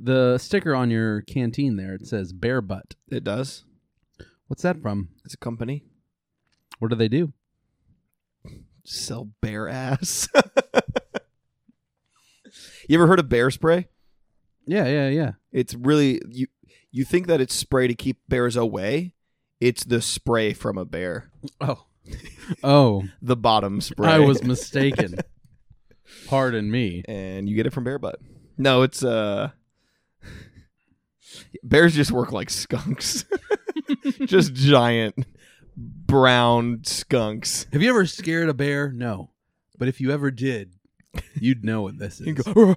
The sticker on your canteen there, it says Bear Butt. It does. What's that from? It's a company. What do they do? Sell bear ass. You ever heard of bear spray? Yeah. It's really you think that it's spray to keep bears away. It's the spray from a bear. Oh. The bottom spray. I was mistaken. Pardon me. And you get it from Bear Butt. No, it's bears just work like skunks. Just giant brown skunks. Have you ever scared a bear? No. But if you ever did, you'd know what this is. You go,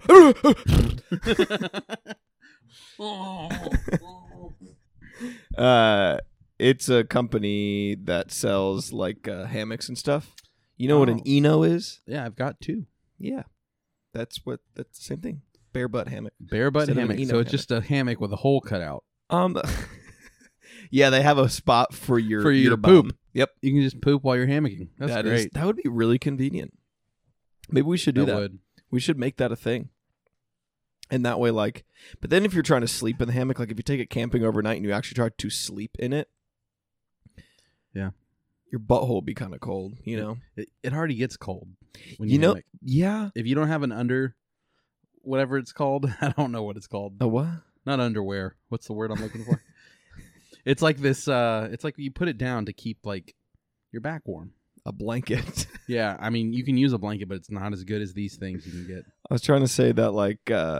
it's a company that sells like hammocks and stuff. You know what an Eno is? Yeah, I've got two. Yeah. That's the same thing. Bear butt hammock. Bear butt Instead of an hammock. Eno So it's hammock. just a hammock with a hole cut out. Yeah, they have a spot for your poop. bum. Yep. You can just poop while you're hammocking. That's great. That would be really convenient. Maybe we should do that. Would. We should make that a thing. And that way, like, but then if you're trying to sleep in the hammock, like if you take it camping overnight and you actually try to sleep in it, yeah, your butthole will be kind of cold, you know? It already gets cold. When You know, hammock. yeah. If you don't have an under, whatever it's called, I don't know what it's called. A what? Not underwear. What's the word I'm looking for? It's like this, it's like you put it down to keep, like, your back warm. A blanket. Yeah, I mean, you can use a blanket, but it's not as good as these things you can get. I was trying to say that, like,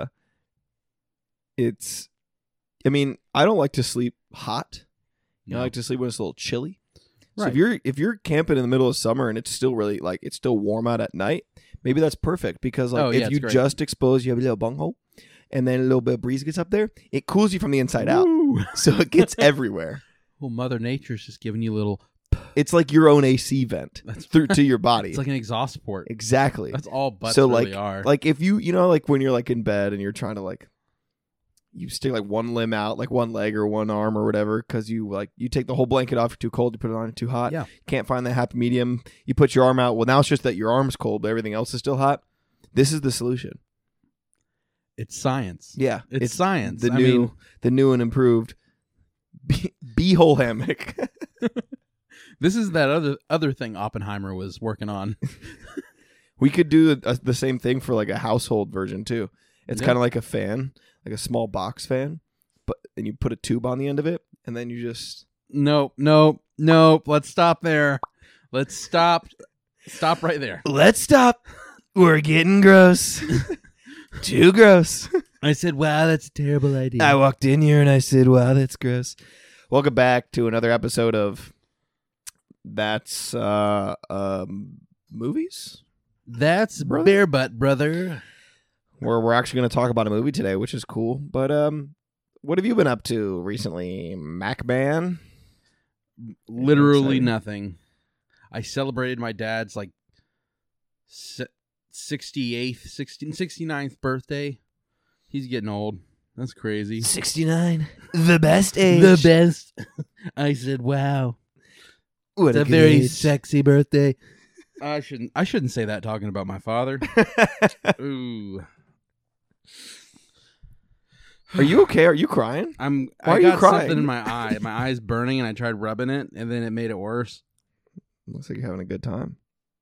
it's, I mean, I don't like to sleep hot. No. I like to sleep when it's a little chilly. So Right. if you're camping in the middle of summer and it's still really, like, it's still warm out at night, maybe that's perfect because, like, Oh, yeah, if you it's great. just expose, you have a little bunghole, and then a little bit of breeze gets up there, it cools you from the inside out. Woo! So it gets everywhere. Well, Mother Nature's just giving you a little. It's like your own AC vent That's through to your body. It's like an exhaust port. Exactly. That's all butts So, really like, are. Like if you know, like when you're like in bed and you're trying to like, you stick like one limb out, like one leg or one arm or whatever, because you take the whole blanket off, you're too cold, you put it on, it's too hot. Yeah. Can't find that happy medium. You put your arm out. Well, now it's just that your arm's cold, but everything else is still hot. This is the solution. It's science. Yeah. It's science. The I new mean, the new and improved bee-hole hammock. this is that other thing Oppenheimer was working on. We could do the same thing for like a household version too. It's Yeah. kind of like a fan, like a small box fan, and you put a tube on the end of it, and then you just Nope. Let's stop there. Let's stop. Stop right there. let's stop. We're getting gross. Too gross. I said, wow, that's a terrible idea. I walked in here and I said, "Wow, that's gross." Welcome back to another episode of That's Movies. That's Brother? Bear Butt, brother. Where we're actually going to talk about a movie today, which is cool. But what have you been up to recently, Macman? Literally Exciting. nothing. I celebrated my dad's like 69th birthday. He's getting old. That's crazy. 69, the best age. The best. I said, wow. What It's a good very age. sexy birthday. I shouldn't say that talking about my father. Ooh. Are you okay? Are you crying? I Why are you got crying? something in my eye. My eye's burning and I tried rubbing it and then it made it worse. Looks like you're having a good time.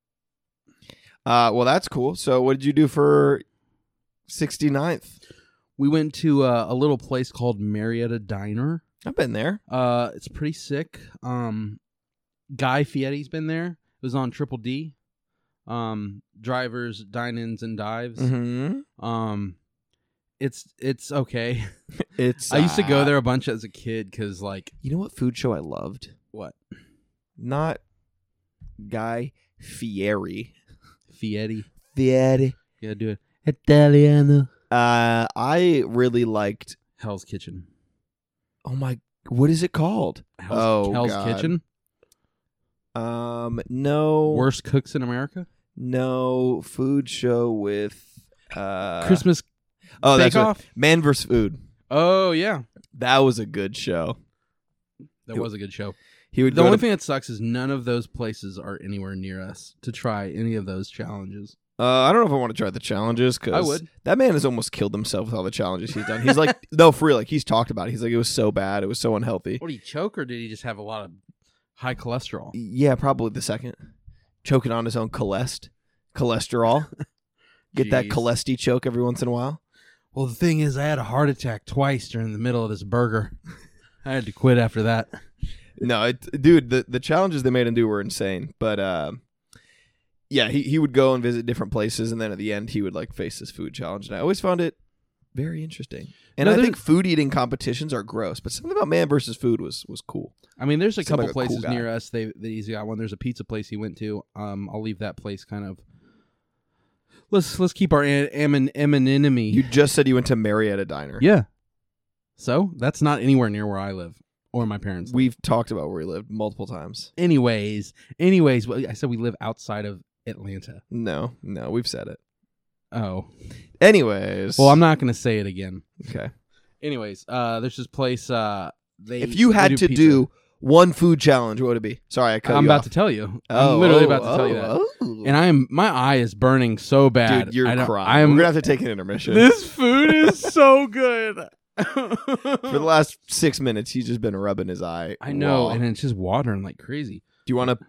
Well, that's cool. So what did you do for 69th? We went to a little place called Marietta Diner. I've been there. It's pretty sick. Guy Fieri's been there. It was on Triple D. Drivers, dine-ins, and dives. Mm-hmm. It's okay. It's. I used to go there a bunch as a kid because, like, You know what food show I loved? what? Not Guy Fieri. Fieri. Fieri. Yeah, do it. Italiano. I really liked. Hell's Kitchen. Oh my! What is it called? Hell's God. Kitchen. No. Worst cooks in America. No food show with Christmas Oh, Bake that's what, Off. Man vs. Food. Oh yeah, That was a good show. that was a good show. He would The go only to, thing that sucks is none of those places are anywhere near us to try any of those challenges. I don't know if I want to try the challenges because I would. That man has almost killed himself with all the challenges he's done. He's like, no, for real. Like he's talked about it. He's like, it was so bad. It was so unhealthy. What, did he choke or did he just have a lot of high cholesterol? Yeah, probably the second. Choking on his own cholesterol. Get that Jeez. cholesty choke every once in a while. Well, the thing is, I had a heart attack twice during the middle of this burger. I had to quit after that. No, dude, the challenges they made him do were insane. But yeah, he would go and visit different places, and then at the end he would like face this food challenge. And I always found it very interesting. And No, I think food eating competitions are gross, but something about man versus food was cool. I mean, there's a Seemed couple like a cool places guy. near us. That he's got one. There's a pizza place he went to. I'll leave that place kind of. Let's keep our anonymity. You just said you went to Marietta Diner. Yeah. So that's not anywhere near where I live or my parents live. We've talked about where we lived multiple times. Anyways, well, I said we live outside of Atlanta. No, we've said it. Oh. Anyways. Well, I'm not going to say it again. Okay. Anyways, there's this place. If you they had to pizza. do one food challenge, what would it be? Sorry, I cut I'm you about off. to tell you. I'm literally about to tell you that. Oh. And my eye is burning so bad. Dude, you're I don't- crying. We're going to have to take an intermission. This food is so good. For the last 6 minutes, he's just been rubbing his eye. I know, raw. and it's just watering like crazy. Do you want to?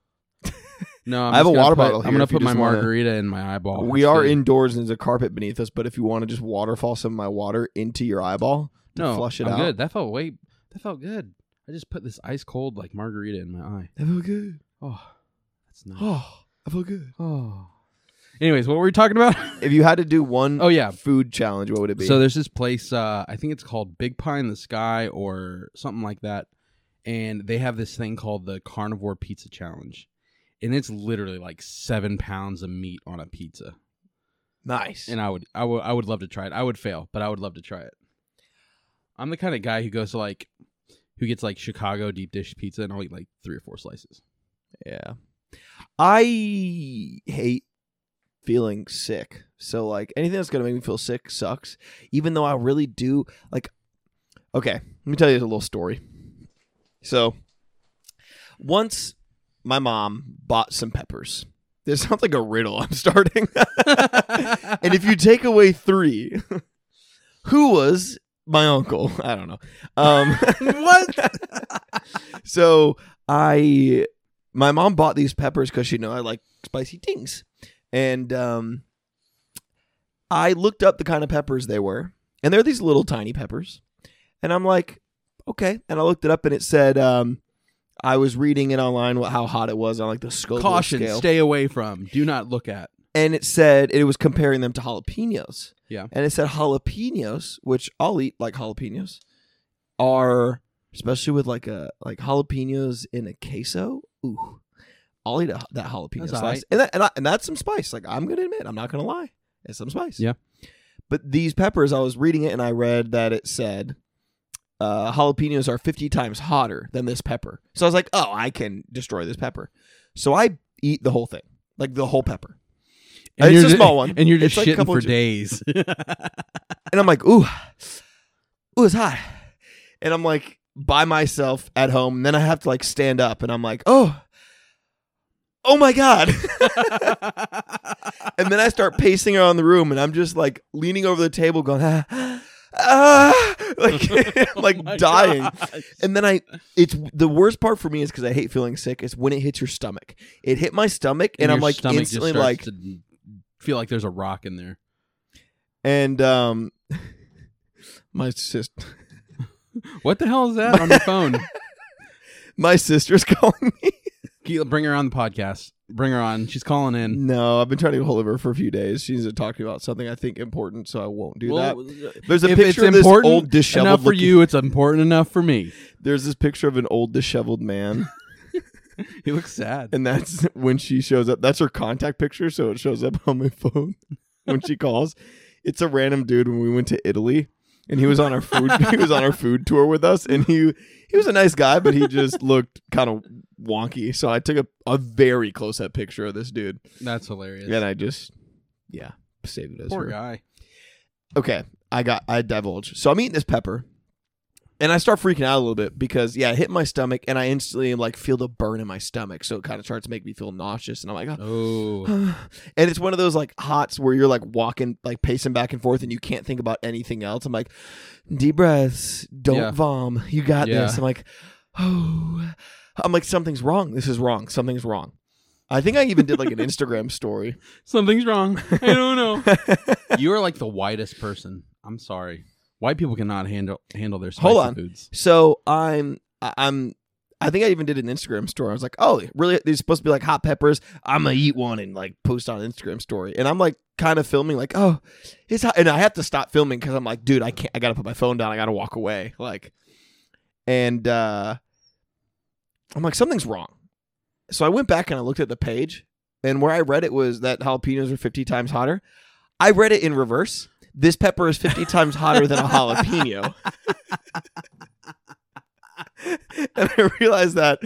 No, I have a water bottle I'm here gonna if you put my just wanna- margarita in my eyeball. We Let's are see. indoors and there's a carpet beneath us, but if you want to just waterfall some of my water into your eyeball to No, flush it I'm out. good. That felt good. I just put this ice cold like margarita in my eye. I feel good. Oh, that's nice. Oh, I feel good. Oh. Anyways, what were we talking about? If you had to do one Oh, yeah. food challenge, what would it be? So there's this place, I think it's called Big Pie in the Sky or something like that. And they have this thing called the Carnivore Pizza Challenge. And it's literally like 7 pounds of meat on a pizza. nice. And I would love to try it. I would fail, but I would love to try it. I'm the kind of guy who goes to who gets like Chicago deep dish pizza and I'll eat like 3 or 4 slices. Yeah. I hate feeling sick. So like anything that's going to make me feel sick sucks. Even though I really do like, okay, let me tell you a little story. So once my mom bought some peppers. This sounds like a riddle I'm starting. And if you take away 3, who was my uncle? I don't know. What? So my mom bought these peppers because she knew I like spicy things. And I looked up the kind of peppers they were. And they're these little tiny peppers. And I'm like, okay. And I looked it up and it said, I was reading it online how hot it was on like the Scoville Caution, scale. stay away from. Do not look at. And it said it was comparing them to jalapenos. Yeah. And it said jalapenos, which I'll eat like jalapenos, are especially with like jalapenos in a queso. Ooh, I'll eat that jalapeno That's slice, alright. and that's some spice. Like I'm gonna admit, I'm not gonna lie, it's some spice. Yeah. But these peppers, I was reading it and I read that it said jalapenos are 50 times hotter than this pepper. So I was like, oh, I can destroy this pepper. So I eat the whole thing, like the whole pepper. And It's you're a small one. And you're just It's like a shitting couple for of days. And I'm like, ooh, it's hot. And I'm like by myself at home. And then I have to like stand up and I'm like, oh my God. And then I start pacing around the room and I'm just like leaning over the table going, like, I'm like my dying. gosh. And then it's the worst part for me is because I hate feeling sick is when it hits your stomach. It hit my stomach and I'm your like stomach just instantly starts like, to feel like there's a rock in there. and my sister. What the hell is that on your phone? My sister's calling me. Bring her on the podcast. Bring her on. She's calling in. No, I've been trying to get hold of her for a few days. She needs to talk to me about something I think important, so I won't do that. There's a if picture it's of this important old disheveled enough for looking- you, it's important enough for me. There's this picture of an old disheveled man, He looks sad. and that's when she shows up. That's her contact picture, so it shows up on my phone when she calls. It's a random dude when we went to Italy, and he was on our food tour with us, and he was a nice guy, but he just looked kind of wonky. So I took a very close up picture of this dude, That's hilarious. and I just saved it as Poor her. guy. Okay, I divulged. So I'm eating this pepper, And I start freaking out a little bit because, it hit my stomach and I instantly like feel the burn in my stomach. So it kind of starts to make me feel nauseous. And I'm like, Oh. And it's one of those like hots where you're like walking, like pacing back and forth and you can't think about anything else. I'm like, deep breaths, don't vom. You got this. I'm like, oh, I'm like, something's wrong. This is wrong. Something's wrong. I think I even did like an Instagram story. Something's wrong. I don't know. You are like the whitest person. I'm sorry. White people cannot handle their spicy foods. So I think I even did an Instagram story. I was like, oh, really? These supposed to be like hot peppers. I'm gonna eat one and like post on an Instagram story. And I'm like kind of filming like, oh, it's hot. And I have to stop filming because I'm like, dude, I gotta put my phone down. I gotta walk away. Like, and I'm like, something's wrong. So I went back and I looked at the page, and where I read it was that jalapenos are 50 times hotter. I read it in reverse. This pepper is 50 times hotter than a jalapeno. And I realized that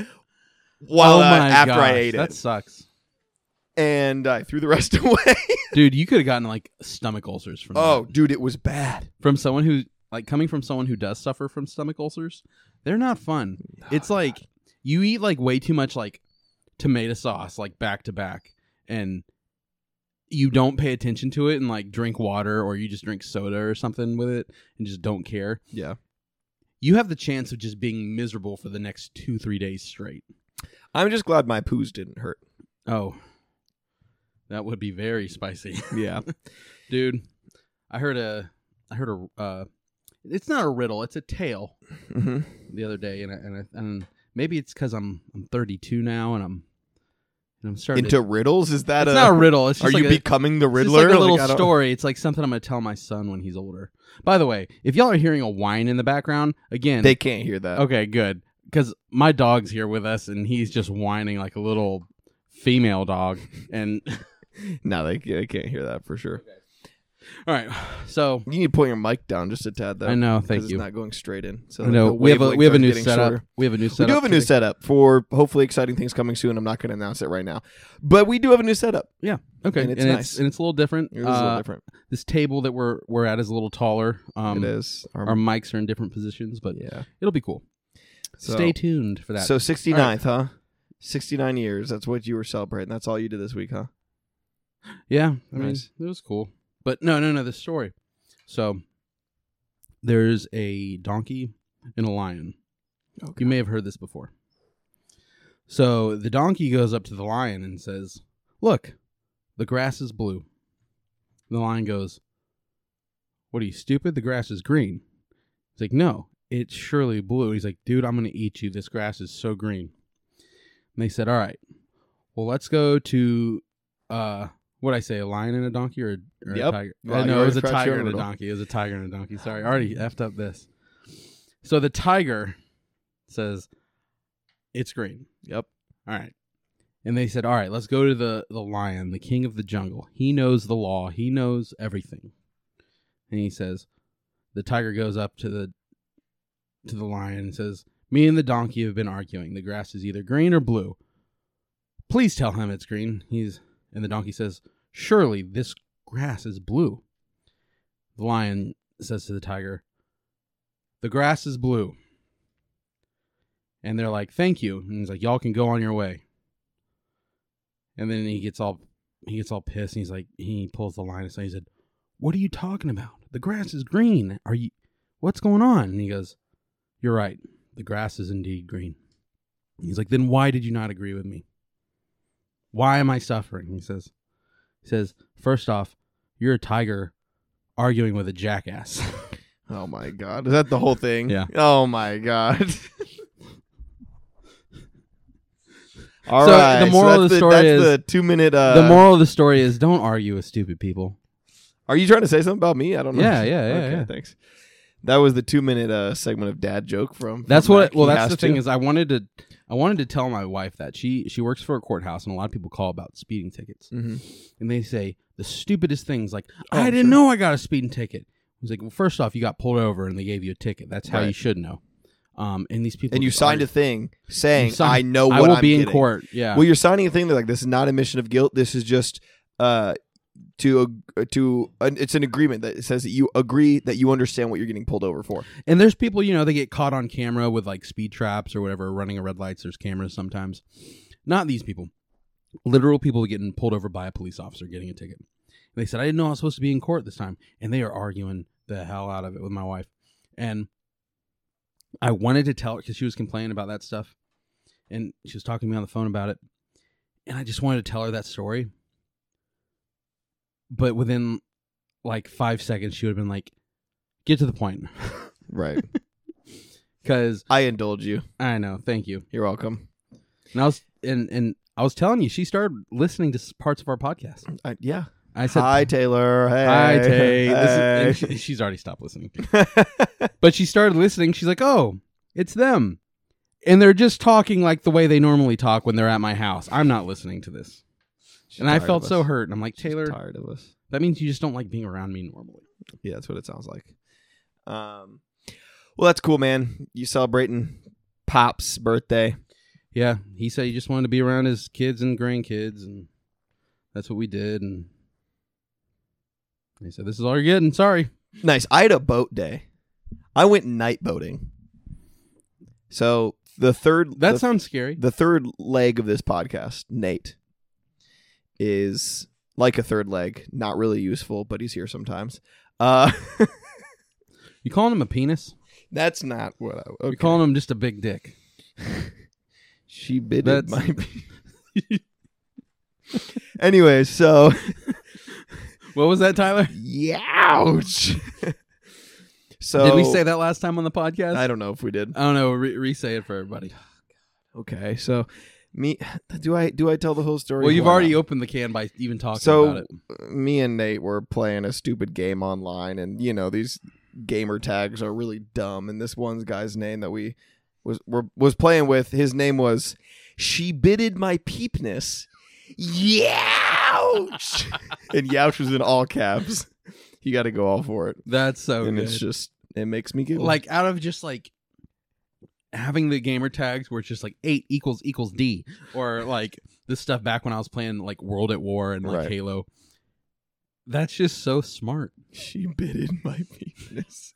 after I ate it. That sucks. And I threw the rest away. Dude, you could have gotten like stomach ulcers from that. Dude, it was bad. From someone who, like, coming from someone who does suffer from stomach ulcers, they're not fun. No, it's like you eat like way too much like tomato sauce like back to back, and you don't pay attention to it and like drink water, or you just drink soda or something with it and just don't care. Yeah. You have the chance of just being miserable for the next 2-3 days straight. I'm just glad my poos didn't hurt. Oh, that would be very spicy. Yeah. Dude, I heard a it's not a riddle, it's a tale the other day, and maybe it's because I'm 32 now and I'm starting into riddles. Is that it's not a riddle? It's just are like you becoming the Riddler? It's like a little story. It's like something I'm going to tell my son when he's older. By the way, if y'all are hearing a whine in the background, again, they can't hear that. Okay, good, because my dog's here with us and he's just whining like a little female dog, and no, they can't hear that for sure. Okay. All right, so you need to put your mic down just a tad, though. I know, thank you. It's not going straight in. So I know we have a new setup. Shorter. We do have a new setup for hopefully exciting things coming soon. I'm not going to announce it right now, but we do have a new setup. Yeah, okay, and it's nice. It's a little different. It is a little different. This table that we're at is a little taller. It is. Our mics are in different positions, but yeah, it'll be cool. So, stay tuned for that. So 69th, right. Huh? 69 years. That's what you were celebrating. That's all you did this week, huh? Yeah, I mean, it was cool. But no, the story. So, there's a donkey and a lion. Okay. You may have heard this before. So, the donkey goes up to the lion and says, "Look, the grass is blue." The lion goes, "What are you, stupid? The grass is green." He's like, "No, it's surely blue." He's like, "Dude, I'm going to eat you. This grass is so green." And they said, "All right, well, let's go to... What'd I say, a lion and a donkey or a tiger? Well, no, it was a tiger and a donkey. It was a tiger and a donkey. Sorry, I already effed up this. So the tiger says, "It's green." Yep. All right. And they said, "All right, let's go to the lion, the king of the jungle. He knows the law. He knows everything." And he says, the tiger goes up to the lion and says, "Me and the donkey have been arguing. The grass is either green or blue. Please tell him it's green." And the donkey says, "Surely this grass is blue." The lion says to the tiger, "The grass is blue." And they're like, "Thank you." And he's like, "Y'all can go on your way." And then he gets all pissed, and he pulls the lion aside. He said, "What are you talking about? The grass is green. What's going on?" And he goes, "You're right. The grass is indeed green." And he's like, "Then why did you not agree with me? Why am I suffering?" He says, "First off, you're a tiger arguing with a jackass." Oh my God. Is that the whole thing? Yeah. Oh my God. All right. The moral of the story is the 2-minute. The moral of the story is don't argue with stupid people. Are you trying to say something about me? I don't know. Yeah. Okay, thanks. That was the 2-minute segment of dad joke from. That's what. Well, that's the thing is I wanted to tell my wife that she works for a courthouse, and a lot of people call about speeding tickets, and they say the stupidest things like, "I didn't know I got a speeding ticket." He's like, "Well, first off, you got pulled over and they gave you a ticket. That's how you should know." And these people, and you signed a thing saying, "I know what I will be in court." Yeah. Well, you're signing a thing that like this is not admission of guilt. This is just to it's an agreement that says that you agree that you understand what you're getting pulled over for. And there's people, they get caught on camera with like speed traps or whatever, running at red lights. There's cameras sometimes. Not these people. Literal people getting pulled over by a police officer getting a ticket. And they said, I didn't know I was supposed to be in court this time. And they are arguing the hell out of it with my wife. And I wanted to tell her because she was complaining about that stuff. And she was talking to me on the phone about it. And I just wanted to tell her that story. But within like 5 seconds, she would have been like, get to the point. Right. Because I indulge you. I know. Thank you. You're welcome. And I was telling you, she started listening to parts of our podcast. Yeah. I said, hi, Taylor. Hey. Hi, Tay. Hey. She's already stopped listening. But she started listening. She's like, oh, it's them. And they're just talking like the way they normally talk when they're at my house. I'm not listening to this. And I felt so hurt. And I'm like, Taylor, She's tired of us. That means you just don't like being around me normally. Yeah, that's what it sounds like. Well, that's cool, man. You celebrating Pop's birthday. Yeah, he said he just wanted to be around his kids and grandkids, and that's what we did. And he said, this is all you're getting. Sorry. Nice. I had a boat day. I went night boating. So That sounds scary. The third leg of this podcast, Nate, is like a third leg. Not really useful, but he's here sometimes. You calling him a penis? That's not what I... Okay. You're calling him just a big dick. She bidded my... Anyway, so... What was that, Tyler? Youch! So did we say that last time on the podcast? I don't know if we did. I don't know. Re-say it for everybody. Okay, so do I tell the whole story? Well, you've already opened the can by even talking about it. Me and Nate were playing a stupid game online, and these gamer tags are really dumb. And this one guy's name that we was playing with, his name was She Bidded My Peepness. Youch! And Youch was in all caps. You got to go all for it. That's so and good. It's just, it makes me giggle. Like, out of just like having the gamer tags where it's just like 8 = D, or like this stuff back when I was playing like World at War and like Right. Halo. That's just so smart. She bidded my penis.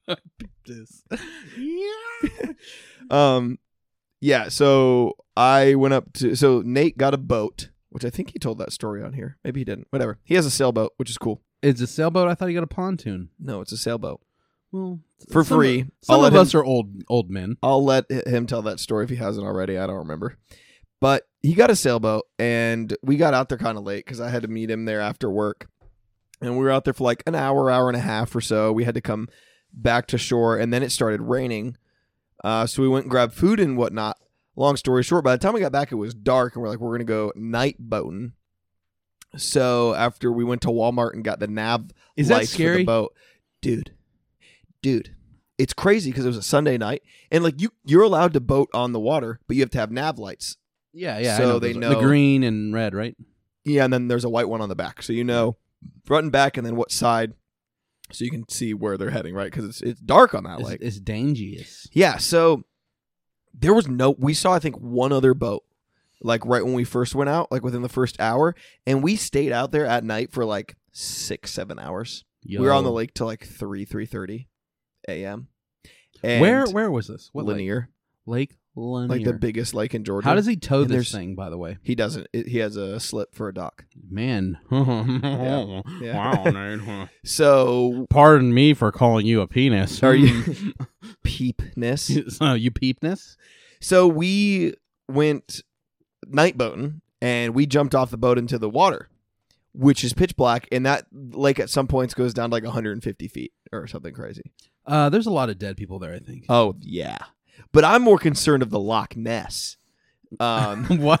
Yeah, so I went up to... So Nate got a boat, which I think he told that story on here. Maybe he didn't. Whatever. He has a sailboat, which is cool. It's a sailboat? I thought he got a pontoon. No, it's a sailboat. Well, For free. Some of us are old men. I'll let him tell that story if he hasn't already. I don't remember. But he got a sailboat, and we got out there kind of late because I had to meet him there after work. And we were out there for like an hour and a half or so. We had to come back to shore, and then it started raining. So we went and grabbed food and whatnot. Long story short, by the time we got back, it was dark, and we're like, we're going to go night boating. So after we went to Walmart and got the nav Is that lights scary? for the boat, dude, it's crazy because it was a Sunday night, and like you're allowed to boat on the water, but you have to have nav lights. Yeah. So I know they those. know The green and red, right? Yeah, and then there's a white one on the back, so front and back, and then what side, so you can see where they're heading, right? Because it's dark on that lake. It's dangerous. Yeah, so we saw I think one other boat, like right when we first went out, like within the first hour, and we stayed out there at night for like 6-7 hours. Yo. We were on the lake till like 3:30 a.m. And Where was this? What Lanier, Lake Lanier. like the biggest lake in Georgia. How does he tow And this there's- thing, by the way? He doesn't. He has a slip for a dock. Man. Yeah. Wow, Nate. So Pardon me for calling you a penis. Are you peepness? So you peepness? So we went night boating, and we jumped off the boat into the water, which is pitch black, and that lake at some points goes down to like 150 feet or something crazy. There's a lot of dead people there, I think. Oh, yeah. But I'm more concerned of the Loch Ness. What?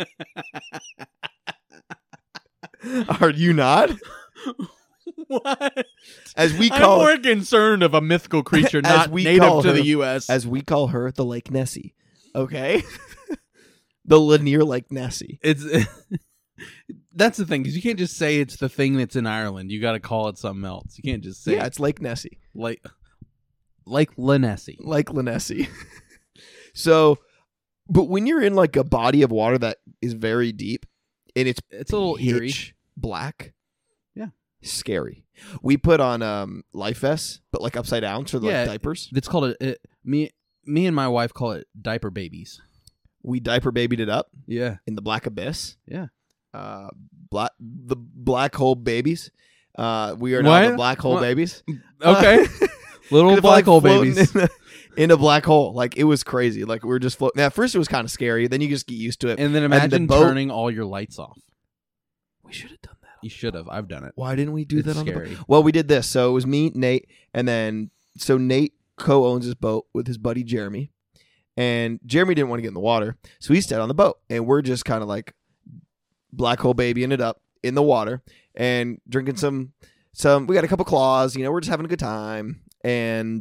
Are you not? What? As we I'm call more concerned of a mythical creature As not we native call to her- the U.S. as we call her, the Lake Nessie. Okay? The Lanier Lake Nessie. It's that's the thing, because you can't just say it's the thing that's in Ireland. You got to call it something else. You can't just say Yeah, it's Lake Nessie. like Lanesi. Like Lanesi. So, but when you're in like a body of water that is very deep, and it's It's a little eerie. pitch black, Scary. We put on life vests, but like upside down for like diapers. It's called me and my wife call it diaper babies. We diaper babied it up. Yeah. In the black abyss. Yeah. The black hole babies. We are now the black hole babies. Okay. Little black hole babies. In a black hole. Like, it was crazy. Like, we were just floating. At first, it was kind of scary. Then you just get used to it. And then imagine turning all your lights off. We should have done that. You should have. I've done it. Why didn't we do that on scary. the boat? Well, we did this. So it was me, Nate, and then so Nate co-owns his boat with his buddy Jeremy. And Jeremy didn't want to get in the water. So he stayed on the boat. And we're just kind of like black hole babying it up in the water and drinking some we got a couple claws, we're just having a good time. And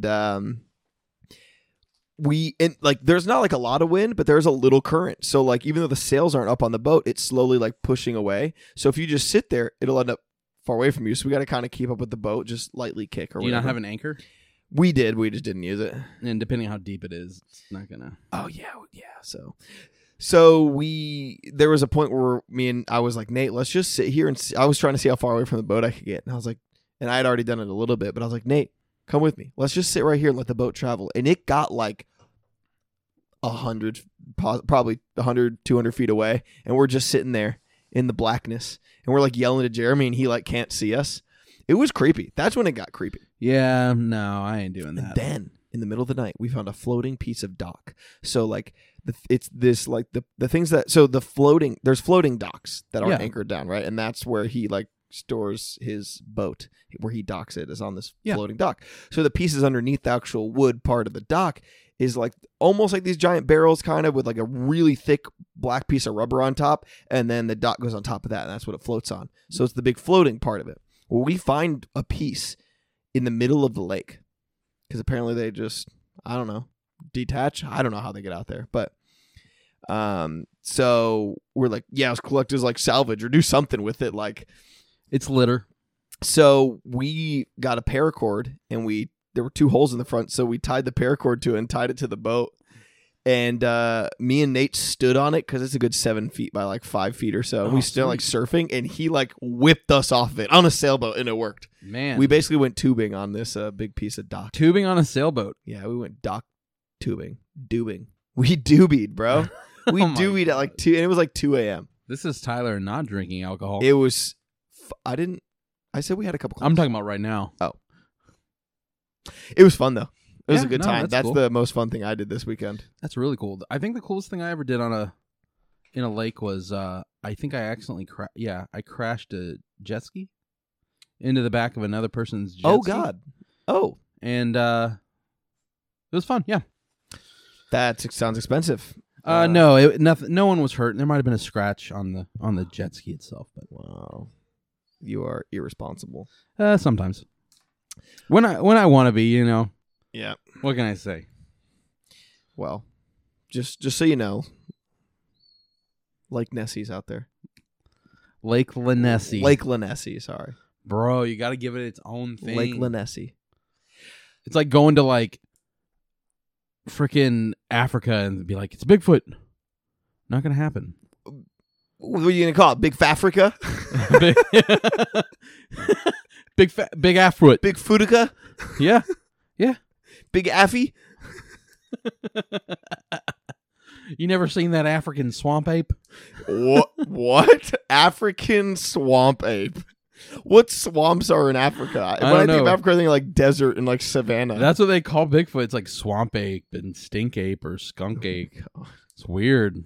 there's not like a lot of wind, but there's a little current. So like, even though the sails aren't up on the boat, it's slowly like pushing away. So if you just sit there, it'll end up far away from you. So we got to kind of keep up with the boat, just lightly kick or whatever. Do you not have an anchor? We did. We just didn't use it. And depending on how deep it is, it's not gonna. Oh yeah. So there was a point where I was like, Nate, let's just sit here and see. I was trying to see how far away from the boat I could get. And I was like, and I had already done it a little bit, but I was like, Nate, come with me. Let's just sit right here and let the boat travel. And it got like 100, probably 100, 200 feet away. And we're just sitting there in the blackness. And we're like yelling at Jeremy and he like can't see us. It was creepy. That's when it got creepy. Yeah, no, I ain't doing that. And then in the middle of the night, we found a floating piece of dock. So like it's this like the things that, so there's floating docks that aren't anchored down, right? And that's where he like stores his boat, where he docks it, is on this floating dock. So the pieces underneath the actual wood part of the dock is like almost like these giant barrels, kind of with like a really thick black piece of rubber on top, and then the dock goes on top of that, and that's what it floats on. So it's the big floating part of it. Well, we find a piece in the middle of the lake because apparently they just, I don't know, detach. I don't know how they get out there, but so we're like, let's collect as like salvage or do something with it, like it's litter. So we got a paracord and there were 2 holes in the front, so we tied the paracord to it and tied it to the boat. And me and Nate stood on it because it's a good 7 feet by like 5 feet or so. We stood like surfing, and he like whipped us off of it on a sailboat, and it worked. Man, we basically went tubing on this big piece of dock. Tubing on a sailboat. Yeah, we went dock tubing, dubing. We doobied, bro. We doobied at like 2, and it was like 2 a.m. This is Tyler not drinking alcohol. It was. I said we had a couple. I'm talking about right now. Oh, it was fun though. It was a good time. That's cool. The most fun thing I did this weekend. That's really cool. I think the coolest thing I ever did in a lake was I think I accidentally I crashed a jet ski into the back of another person's jet ski. Oh God. Oh. And it was fun. Yeah. That sounds expensive. No, nothing. No one was hurt. There might have been a scratch on the jet ski itself, but wow, you are irresponsible. Sometimes, when I want to be, Yeah. What can I say? Well, just so you know, Lake Nessie's out there. Lake Linessie. Lake Linessie. Sorry, bro. You got to give it its own thing. Lake Linessie. It's like going to like freaking Africa and be like, it's Bigfoot. Not gonna happen. What are you gonna call it? Big Fafrica? Big Afroot. Big Futica? Yeah. Big Affy? You never seen that African swamp ape? What? African swamp ape? What swamps are in Africa? When I think of Africa, I think like desert and like savanna. That's what they call Bigfoot. It's like swamp ape and stink ape or skunk ape. It's weird.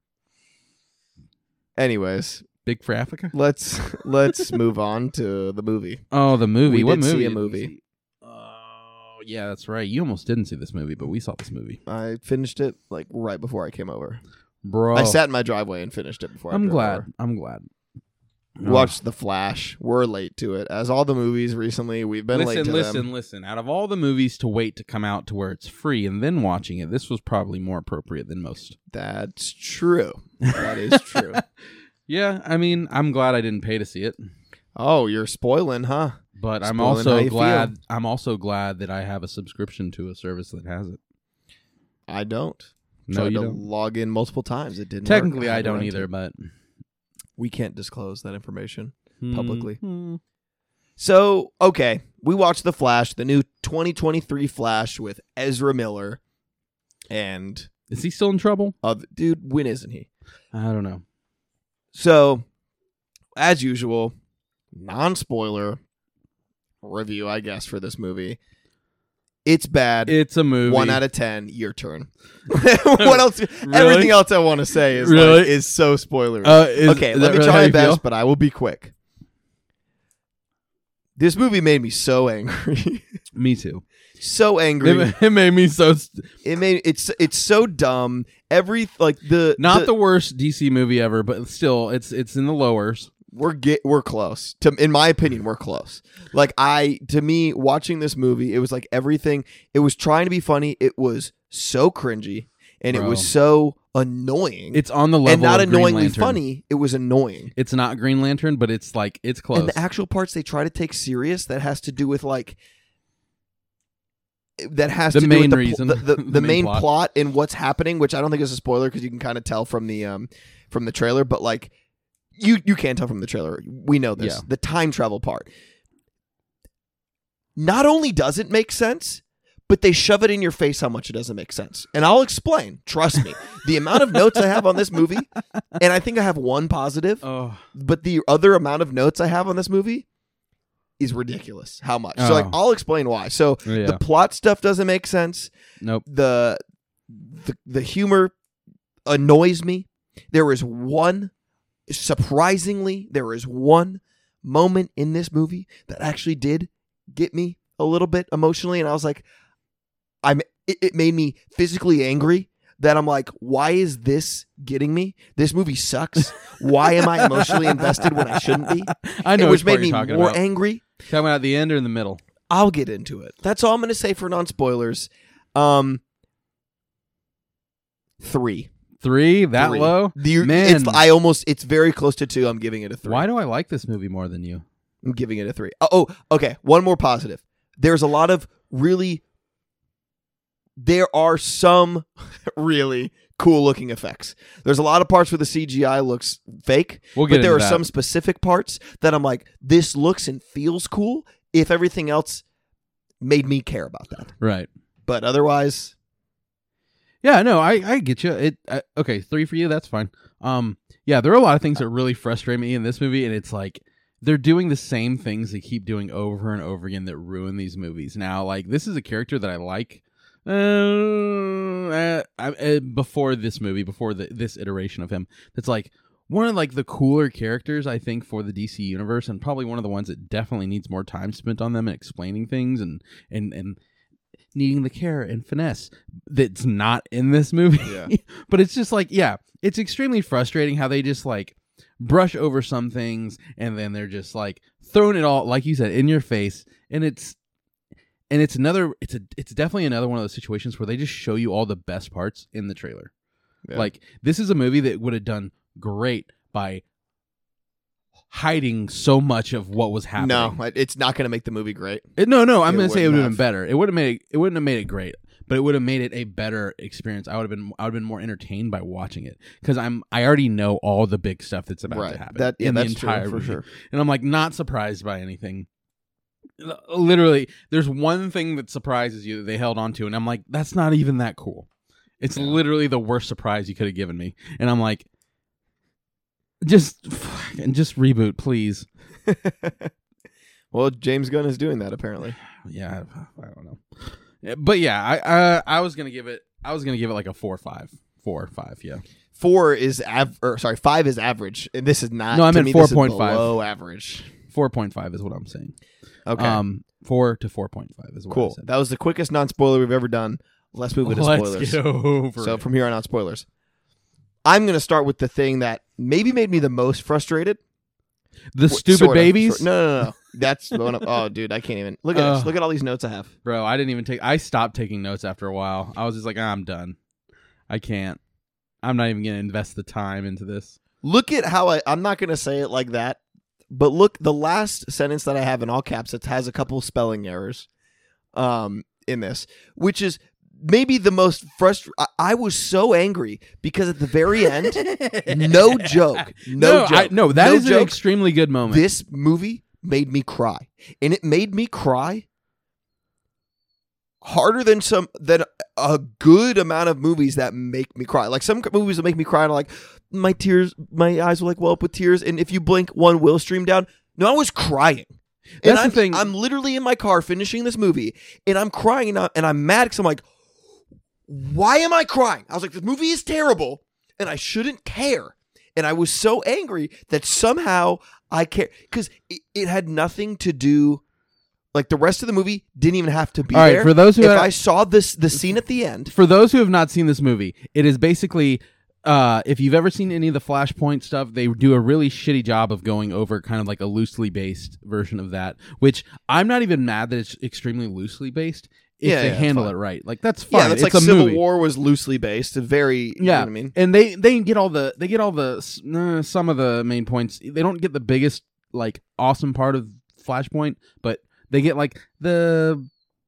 Anyways, big for Africa. Let's move on to the movie. Oh, the movie. What movie? See a movie. Oh, yeah, that's right. You almost didn't see this movie, but we saw this movie. I finished it like right before I came over. Bro, I sat in my driveway and finished it before. I'm glad. Watched The Flash. We're late to it. As all the movies recently, we've been late to them. Listen. Out of all the movies to wait to come out to where it's free and then watching it, this was probably more appropriate than most. That's true. That is true. Yeah, I mean, I'm glad I didn't pay to see it. Oh, you're spoiling, huh? But I'm also glad that I have a subscription to a service that has it. I don't. No, you don't. Log in multiple times. It didn't Technically, work. I don't either, but we can't disclose that information publicly. So, okay, we watched The Flash, the new 2023 Flash with Ezra Miller. And Is he still in trouble? dude, when isn't he? I don't know. So, as usual, non-spoiler review, I guess, for this movie. It's bad. It's a movie. 1 out of 10. Your turn. What else? Really? Everything else I want to say is Really? is so spoilery. Okay, let me try my best, but I will be quick. This movie made me so angry. Me too. So angry. It made me so. It's so dumb. Not the worst DC movie ever, but still, it's in the lowers. We're close. In my opinion, we're close. To me, watching this movie, it was like everything. It was trying to be funny. It was so cringy, and it was so annoying. It's on the level and not of Green annoyingly Lantern. Funny. It was annoying. It's not Green Lantern, but it's close. And the actual parts they try to take serious that has to do with the main reason, the main plot and what's happening, which I don't think is a spoiler because you can kind of tell from the trailer, but you can't tell from the trailer. We know this. Yeah. The time travel part not only doesn't make sense, but they shove it in your face how much it doesn't make sense. And I'll explain. Trust me. The amount of notes I have on this movie, and I think I have one positive, but the other amount of notes I have on this movie is ridiculous. How much? So I'll explain why. So the plot stuff doesn't make sense. Nope. The humor annoys me. Surprisingly, there is one moment in this movie that actually did get me a little bit emotionally, and I was like, it made me physically angry that I'm like, why is this getting me? This movie sucks. Why am I emotionally invested when I shouldn't be? I know, which made me more angry. Talking about at the end or in the middle? I'll get into it. That's all I'm going to say for non-spoilers. 3. 3? That 3. low? Man. It's very close to 2. I'm giving it a 3. Why do I like this movie more than you? I'm giving it a 3. Oh, okay. One more positive. There's a lot of there are some really cool looking effects. There's a lot of parts where the CGI looks fake, but there are some specific parts that I'm like, this looks and feels cool if everything else made me care about that. Right. But otherwise... Yeah, no, I get you. Okay, 3 for you, that's fine. Yeah, there are a lot of things that really frustrate me in this movie, and it's like they're doing the same things they keep doing over and over again that ruin these movies. Now, this is a character that I like before this movie, before this iteration of him. That's one of the cooler characters, I think, for the DC universe, and probably one of the ones that definitely needs more time spent on them and explaining things and needing the care and finesse that's not in this movie. Yeah. But it's just it's extremely frustrating how they just brush over some things and then they're just throwing it all, like you said, in your face. And it's definitely another one of those situations where they just show you all the best parts in the trailer. Yeah. This is a movie that would have done great by hiding so much of what was happening. No, it's not going to make the movie great. No, I'm going to say it would have been better. It wouldn't have made it great, but it would have made it a better experience. I would have been more entertained by watching it because I already know all the big stuff that's about to happen in the entire true, for sure. And I'm not surprised by anything. Literally, there's one thing that surprises you that they held on to, and I'm like, that's not even that cool. It's literally the worst surprise you could have given me, and I'm like, just reboot, please. Well, James Gunn is doing that apparently. Yeah, I don't know, but yeah, I was gonna give it like a 4 or 5. 4 or 5, yeah. 4 is 5 is average, and this is not. No, I meant 4.5. Below average. 4.5 is what I'm saying. Okay. 4 to 4.5 is what I said. That was the quickest non-spoiler we've ever done. Let's move into spoilers. Let's get over So it. from here on out, spoilers. I'm going to start with the thing that maybe made me the most frustrated. The stupid babies? No. That's the one. Oh, dude, I can't even. Look at this. Look at all these notes I have. Bro, I stopped taking notes after a while. I was just like, I'm done. I can't. I'm not even going to invest the time into this. Look at how I'm not going to say it like that, but look, the last sentence that I have in all caps, it has a couple spelling errors in this, which is maybe the most frustrating. I was so angry because at the very end, no joke. That is an extremely good moment. This movie made me cry. And it made me cry harder than a good amount of movies that make me cry. Like some movies that make me cry and like my eyes will like well up with tears, and if you blink one will stream down. No, I was crying. And That's the thing. I'm literally in my car finishing this movie and I'm crying and I'm mad because I'm like, why am I crying? I was like, this movie is terrible and I shouldn't care. And I was so angry that somehow I care because it had nothing to do. Like the rest of the movie didn't even have to be All right, there. for those who I saw the scene at the end. For those who have not seen this movie, it is basically if you've ever seen any of the Flashpoint stuff, they do a really shitty job of going over kind of like a loosely based version of that, which I'm not even mad that it's extremely loosely based if they handle it right. Like that's fine. Yeah, that's it's like a Civil movie. War was loosely based. You know what I mean? And they get all the some of the main points. They don't get the biggest like awesome part of Flashpoint, but they get like the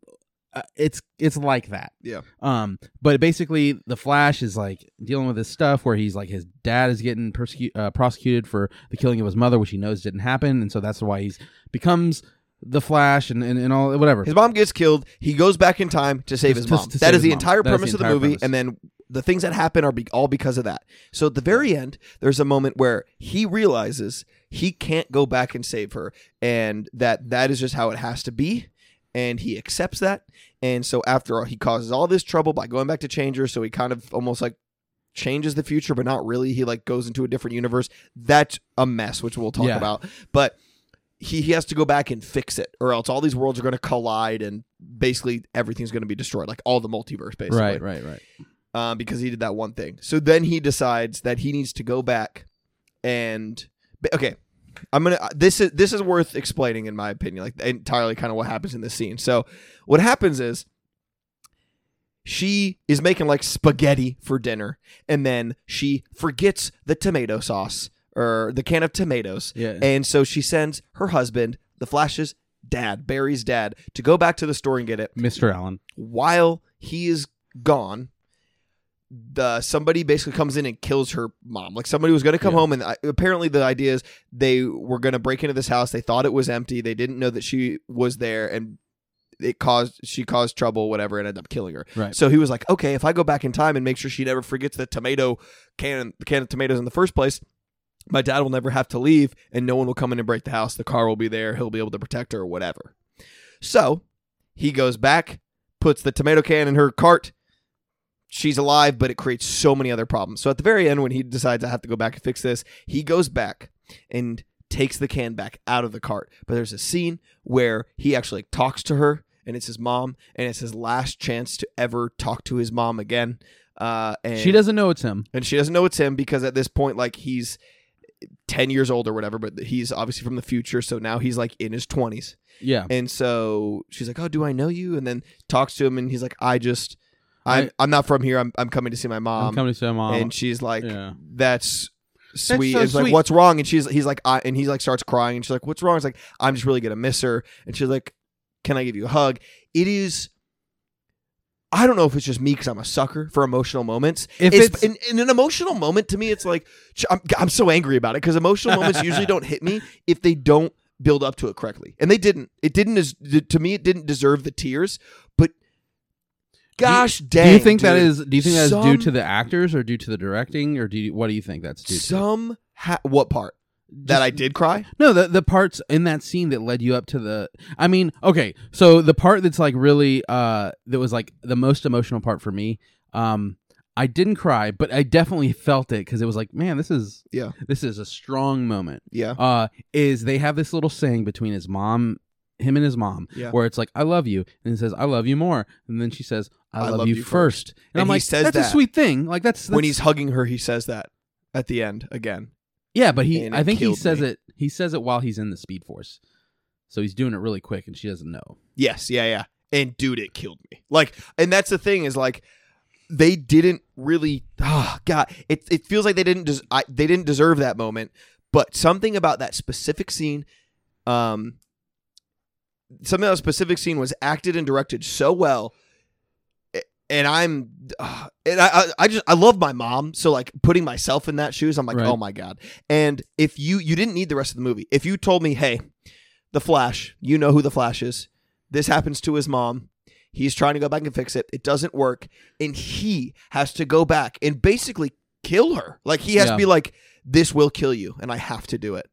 it's like that. Yeah. But basically the Flash is like dealing with this stuff where he's like his dad is getting prosecuted for the killing of his mother, which he knows didn't happen, and so that's why he's becomes the Flash and all whatever. His mom gets killed. He goes back in time to save his mom. That is the entire premise of the movie, and then the things that happen are all because of that. So at the very end, there's a moment where he realizes he can't go back and save her, and that is just how it has to be, and he accepts that. And so after all, he causes all this trouble by going back to change her, so he kind of almost like changes the future, but not really. He like goes into a different universe. That's a mess, which we'll talk about. But he has to go back and fix it, or else all these worlds are going to collide, and basically everything's going to be destroyed, like all the multiverse, basically. Right. Because he did that one thing. So then he decides that he needs to go back and okay. This is worth explaining in my opinion, like entirely kind of what happens in this scene. So what happens is she is making like spaghetti for dinner, and then she forgets the tomato sauce or the can of tomatoes. Yeah. And so she sends her husband, the Flash's dad, Barry's dad, to go back to the store and get it. Mr. Allen. While he is gone, somebody basically comes in and kills her mom. Like somebody was going to come home, and apparently the idea is they were going to break into this house. They thought it was empty. They didn't know that she was there, and she caused trouble, whatever, and ended up killing her. Right. So he was like, okay, if I go back in time and make sure she never forgets the can of tomatoes in the first place, my dad will never have to leave, and no one will come in and break the house. The car will be there. He'll be able to protect her or whatever. So he goes back, puts the tomato can in her cart. She's alive, but it creates so many other problems. So at the very end, when he decides I have to go back and fix this, he goes back and takes the can back out of the cart. But there's a scene where he actually talks to her, and it's his mom, and it's his last chance to ever talk to his mom again. And she doesn't know it's him. And she doesn't know it's him because at this point, like, he's 10 years old or whatever, but he's obviously from the future, so now he's like in his 20s. Yeah. And so she's like, oh, do I know you? And then talks to him, and he's like, I'm not from here. I'm coming to see my mom. I'm coming to see my mom. And she's like, that's sweet. so It's like, sweet. what's wrong? And he's like, and he like starts crying, and she's like, what's wrong? It's like, I'm just really gonna miss her. And she's like, can I give you a hug? It is. I don't know if it's just me because I'm a sucker for emotional moments. If it's in an emotional moment, to me, it's like I'm so angry about it because emotional moments usually don't hit me if they don't build up to it correctly, and they didn't. It didn't. To me, it didn't deserve the tears, but. Gosh dang! Do you think that dude. is due to the actors or due to the directing, or what do you think that's due to? What part? That I did cry? No, the parts in that scene that led you up to the. I mean, okay, so the part that's like really that was like the most emotional part for me. I didn't cry, but I definitely felt it because it was like, man, this is a strong moment. Yeah. Is they have this little saying between him and his mom, where it's like, I love you. And he says, I love you more. And then she says, I love you first. And I'm like, that's a sweet thing. Like that's when he's hugging her, he says that at the end again. Yeah, but I think he says it. He says it while he's in the Speed Force. So he's doing it really quick and she doesn't know. Yes. Yeah. And dude, it killed me. Like, and that's the thing is like, they didn't really, God, it feels like they didn't deserve that moment, but something about that specific scene, was acted and directed so well, and I love my mom, so like putting myself in that shoes, I'm like, right. Oh my God. And if you didn't need the rest of the movie. If you told me, hey, The Flash. You know who the Flash is. This happens to his mom. He's trying to go back and fix it. It doesn't work. And he has to go back and basically kill her. Like, he has to be like, this will kill you, and I have to do it.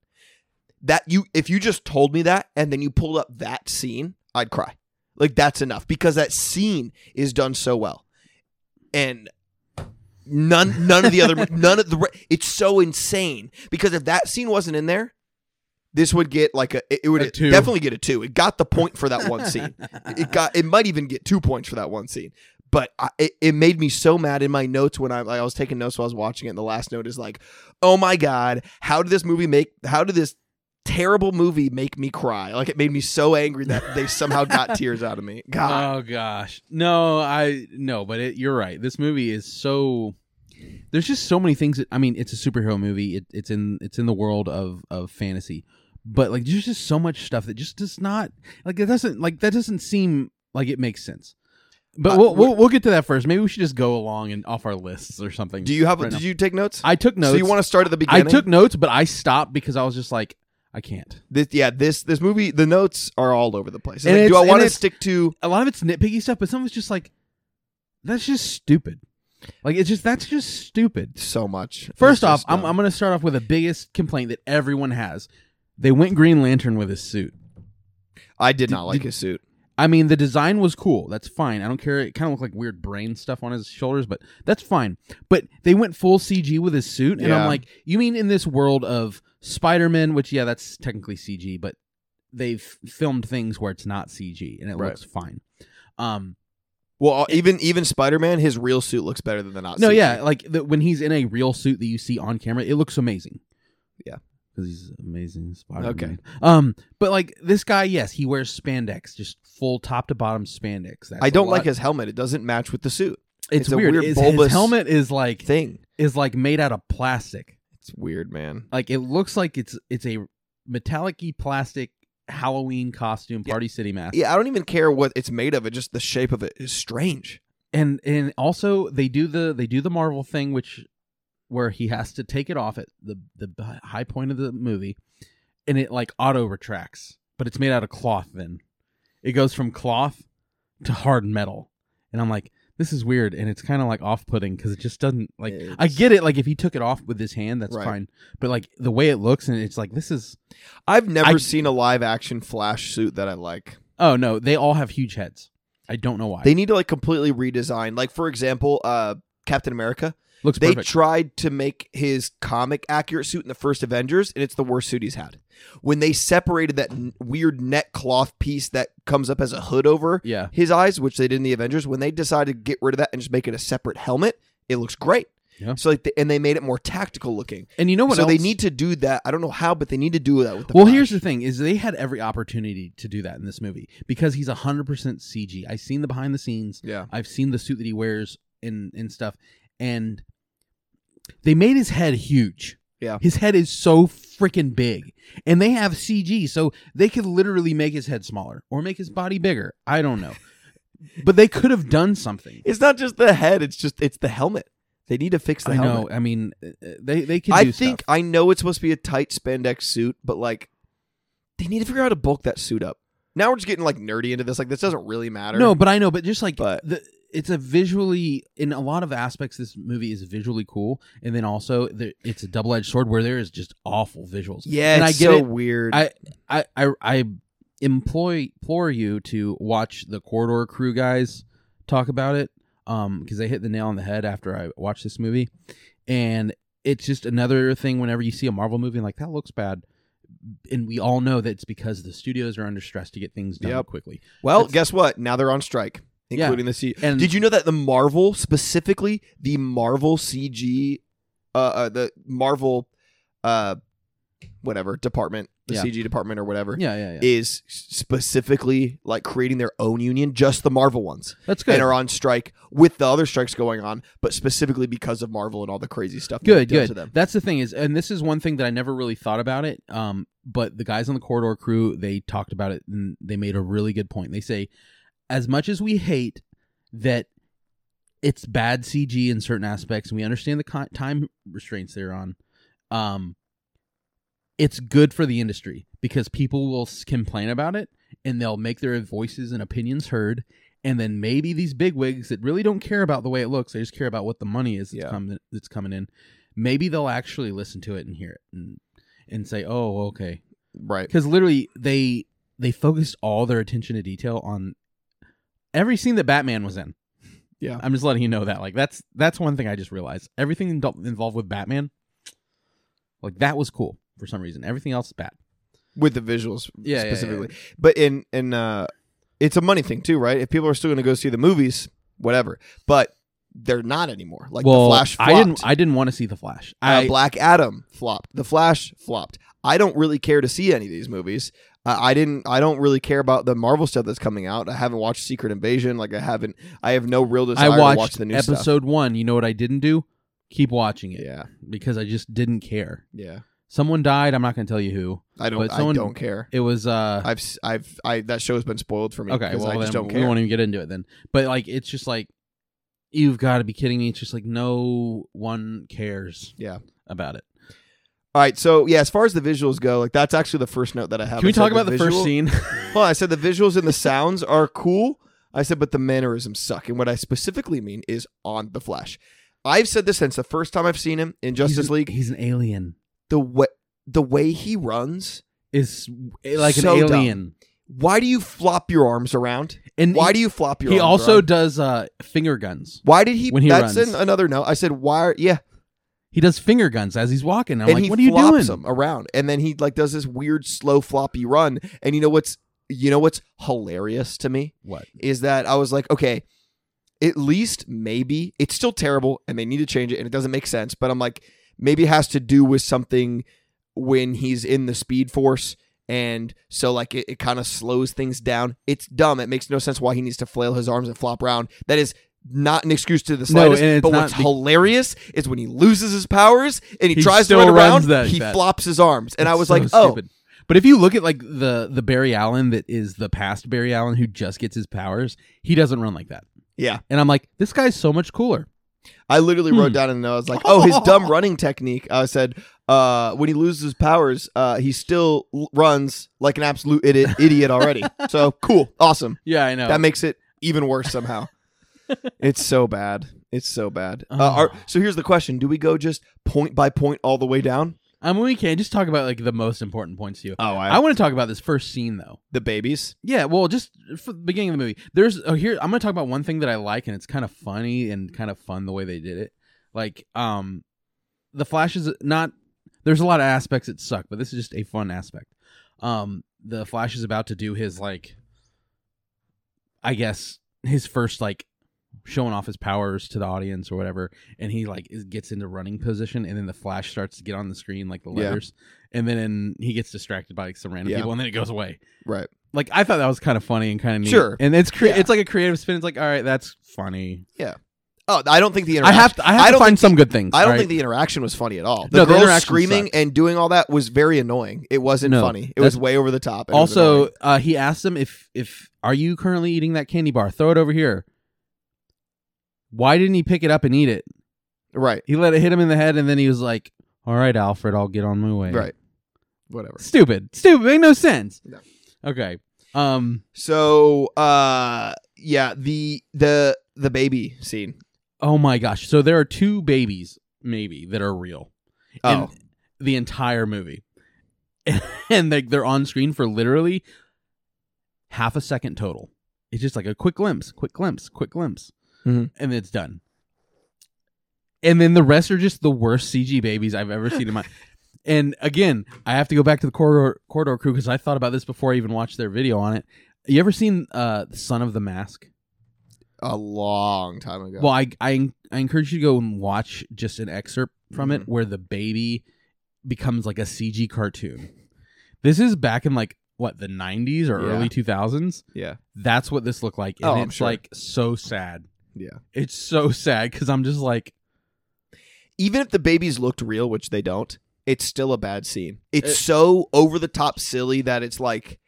If you just told me that and then you pulled up that scene, I'd cry. Like, that's enough, because that scene is done so well. And none of the it's so insane, because if that scene wasn't in there, this would get like it would definitely get a 2. It got the point for that one scene. It might even get 2 points for that one scene. But it made me so mad in my notes when I was taking notes while I was watching it. And the last note is like, oh my God, how did this terrible movie make me cry? Like, it made me so angry that they somehow got tears out of me. God. Oh gosh. No, but you're right. This movie is so, there's just so many things that, I mean, it's a superhero movie. It's in the world of fantasy, but like, there's just so much stuff that just does not, like, that doesn't seem like it makes sense. But we'll get to that first. Maybe we should just go along and off our lists or something. Do you have? Did you take notes? I took notes. So you want to start at the beginning? I took notes, but I stopped because I was just like, I can't. This movie, the notes are all over the place. Like, do I want to stick to a lot of it's nitpicky stuff, but some of it's just like, that's just stupid. Like, that's just stupid. So much. First off, I'm going to start off with the biggest complaint that everyone has. They went Green Lantern with his suit. I did not like his suit. I mean, the design was cool. That's fine. I don't care. It kind of looked like weird brain stuff on his shoulders, but that's fine. But they went full CG with his suit, and I'm like, you mean in this world of Spider-Man, which, yeah, that's technically CG, but they've filmed things where it's not CG, and it looks fine. Well, even Spider-Man, his real suit looks better than the not CG. No, yeah, like when he's in a real suit that you see on camera, it looks amazing. Yeah. Because he's amazing Spider-Man. Okay. But like this guy, yes, he wears spandex, just full top to bottom spandex. I don't like his helmet. It doesn't match with the suit. It's weird. His helmet is like made out of plastic. It's weird, man. Like, it looks like it's a metallic-y plastic Halloween costume, Party City mask. Yeah, I don't even care what it's made of. It just the shape of it is strange. And also they do the Marvel thing, where he has to take it off at the high point of the movie, and it like auto retracts, but it's made out of cloth. Then it goes from cloth to hard metal, and I'm like, this is weird, and it's kind of like off-putting because it just doesn't like. I get it, like if he took it off with his hand, that's fine, but like the way it looks, and it's like this is. I've never seen a live-action Flash suit that I like. Oh no, they all have huge heads. I don't know why. They need to like completely redesign. Like, for example, Captain America. Looks they perfect. tried to make his comic accurate suit in the first Avengers, and it's the worst suit he's had. When they separated that weird net cloth piece that comes up as a hood over his eyes, which they did in the Avengers, when they decided to get rid of that and just make it a separate helmet, it looks great. Yeah. So and they made it more tactical looking. And you know what? So they need to do that. I don't know how, but they need to do that with the Flash. Here's the thing: is they had every opportunity to do that in this movie because he's 100% CG. I've seen the behind the scenes. Yeah. I've seen the suit that he wears in stuff, and they made his head huge. Yeah. His head is so freaking big. And they have CG, so they could literally make his head smaller or make his body bigger. I don't know. But they could have done something. It's not just the head, it's the helmet. They need to fix the helmet. I know. I mean, they can do stuff. I know it's supposed to be a tight spandex suit, but like they need to figure out how to bulk that suit up. Now we're just getting like nerdy into this. Like, this doesn't really matter. No, but I know, but just like it's a visually, in a lot of aspects, this movie is visually cool, and then also it's a double-edged sword where there is just awful visuals. Yeah, and it's so weird. I implore you to watch the Corridor Crew guys talk about it, because they hit the nail on the head after I watched this movie, and it's just another thing whenever you see a Marvel movie and like, that looks bad. And we all know that it's because the studios are under stress to get things done quickly. Well, guess what? Now they're on strike. Including the CG. And did you know that the Marvel, specifically the Marvel CG, the Marvel, whatever department, the CG department or whatever, is specifically like creating their own union, just the Marvel ones. That's good. And are on strike with the other strikes going on, but specifically because of Marvel and all the crazy stuff. Good. To them. That's the thing is, and this is one thing that I never really thought about it. But the guys on the Corridor Crew, they talked about it and they made a really good point. They say, as much as we hate that it's bad CG in certain aspects, and we understand the time restraints they're on, it's good for the industry because people will complain about it and they'll make their voices and opinions heard. And then maybe these bigwigs that really don't care about the way it looks, they just care about what the money is that's coming in. Maybe they'll actually listen to it and hear it and say, "Oh, okay." Right. Because literally, they focused all their attention to detail on every scene that Batman was in. Yeah. I'm just letting you know that. Like that's one thing I just realized. Everything involved with Batman, like that was cool for some reason. Everything else is bad. With the visuals specifically. Yeah. But in it's a money thing too, right? If people are still going to go see the movies, whatever. But they're not anymore. Like the Flash flopped. I didn't want to see the Flash. Black Adam flopped. The Flash flopped. I don't really care to see any of these movies. I don't really care about the Marvel stuff that's coming out. I haven't watched Secret Invasion. Like I have no real desire to watch the new stuff. Episode 1. You know what I didn't do? Keep watching it. Yeah. Because I just didn't care. Yeah. Someone died. I'm not going to tell you who. I don't care. It was that show's been spoiled for me. Okay, well I just don't care. We won't even get into it then. But like it's just like you've got to be kidding me. It's just like no one cares about it. All right, so yeah, as far as the visuals go, like that's actually the first note that I have. Can we talk about the first scene? Well, I said the visuals and the sounds are cool. I said, but the mannerisms suck. And what I specifically mean is on the Flash. I've said this since the first time I've seen him in Justice League. He's an alien. The way he runs is like so an alien. Dumb. Why do you flop your arms around? And why do you flop your arms He also around? does finger guns. Why did he? When he that's runs. Another note. I said, why? Yeah. He does finger guns as he's walking. I'm and like, what are you doing? He flops them around, and then he like does this weird slow floppy run. And you know what's hilarious to me? What is that? I was like, okay, at least maybe it's still terrible, and they need to change it, and it doesn't make sense. But I'm like, maybe it has to do with something when he's in the Speed Force, and so like it kind of slows things down. It's dumb. It makes no sense why he needs to flail his arms and flop around. That is not an excuse to the slightest. But what's hilarious is when he loses his powers and he tries to run around, he flops his arms. And I was like, stupid. But if you look at like the Barry Allen that is the past Barry Allen who just gets his powers, he doesn't run like that. Yeah. And I'm like, this guy's so much cooler. I literally wrote down and I was like, oh, his dumb running technique. I said, when he loses his powers, he still runs like an absolute idiot already. So cool. Awesome. Yeah, I know. That makes it even worse somehow. It's so bad. It's so bad. So here's the question. Do we go just point by point all the way down? We can just talk about like the most important points to you. Oh, I want to talk about this first scene though. The babies? Yeah, well, just for the beginning of the movie. Here I'm going to talk about one thing that I like, and it's kind of funny and kind of fun the way they did it. Like the Flash is not. There's a lot of aspects that suck, but this is just a fun aspect. The Flash is about to do his like, I guess his first like showing off his powers to the audience or whatever, and he like gets into running position, and then the Flash starts to get on the screen like the letters, and then he gets distracted by like some random people, and then it goes away. Right. Like I thought that was kind of funny and kind of neat. Sure. And it's like a creative spin. It's like, all right, that's funny. Yeah. Oh, I don't think the interaction. I have to find some good things. I don't think the interaction was funny at all. The girl screaming sucked. and doing all that was very annoying. It wasn't funny. It was way over the top. Also, he asked him if are you currently eating that candy bar? Throw it over here. Why didn't he pick it up and eat it? Right. He let it hit him in the head, and then he was like, all right, Alfred, I'll get on my way. Right. Whatever. Stupid. Made no sense. No. Okay. So, yeah, the baby scene. Oh my gosh. So there are 2 babies, maybe, that are real. Oh. In the entire movie. And they're on screen for literally half a second total. It's just like a quick glimpse. Mm-hmm. And it's done. And then the rest are just the worst CG babies I've ever seen in my... And again, I have to go back to the Corridor Crew because I thought about this before I even watched their video on it. You ever seen Son of the Mask? A long time ago. Well, I encourage you to go and watch just an excerpt from it where the baby becomes like a CG cartoon. This is back in like, what, the 90s or early 2000s? Yeah. That's what this looked like. And it's like so sad. Yeah. It's so sad because I'm just like... Even if the babies looked real, which they don't, it's still a bad scene. It's so over-the-top silly that it's like...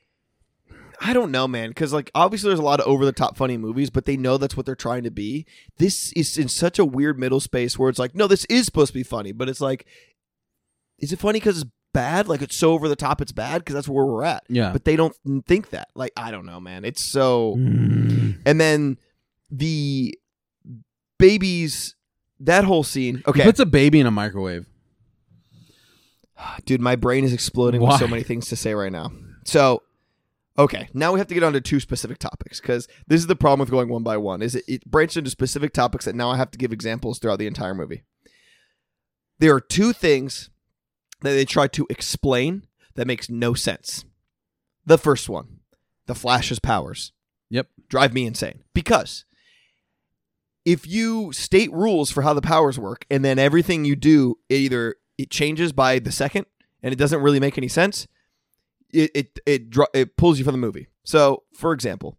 I don't know, man, because like obviously there's a lot of over-the-top funny movies, but they know that's what they're trying to be. This is in such a weird middle space where it's like, no, this is supposed to be funny, but it's like, is it funny because it's bad. Like, it's so over the top, it's bad because that's where we're at. Yeah. But they don't think that. Like, I don't know, man. It's so. And then the babies, that whole scene. Okay. He puts a baby in a microwave. Dude, my brain is exploding Why? with so many things to say right now. So, okay, now we have to get on to 2 specific topics because this is the problem with going one by one. Is it branches into specific topics that now I have to give examples throughout the entire movie. There are 2 things that they try to explain that makes no sense. The first one, the Flash's powers. Yep. Drive me insane. Because if you state rules for how the powers work and then everything you do, it changes by the second and it doesn't really make any sense, it pulls you from the movie. So, for example,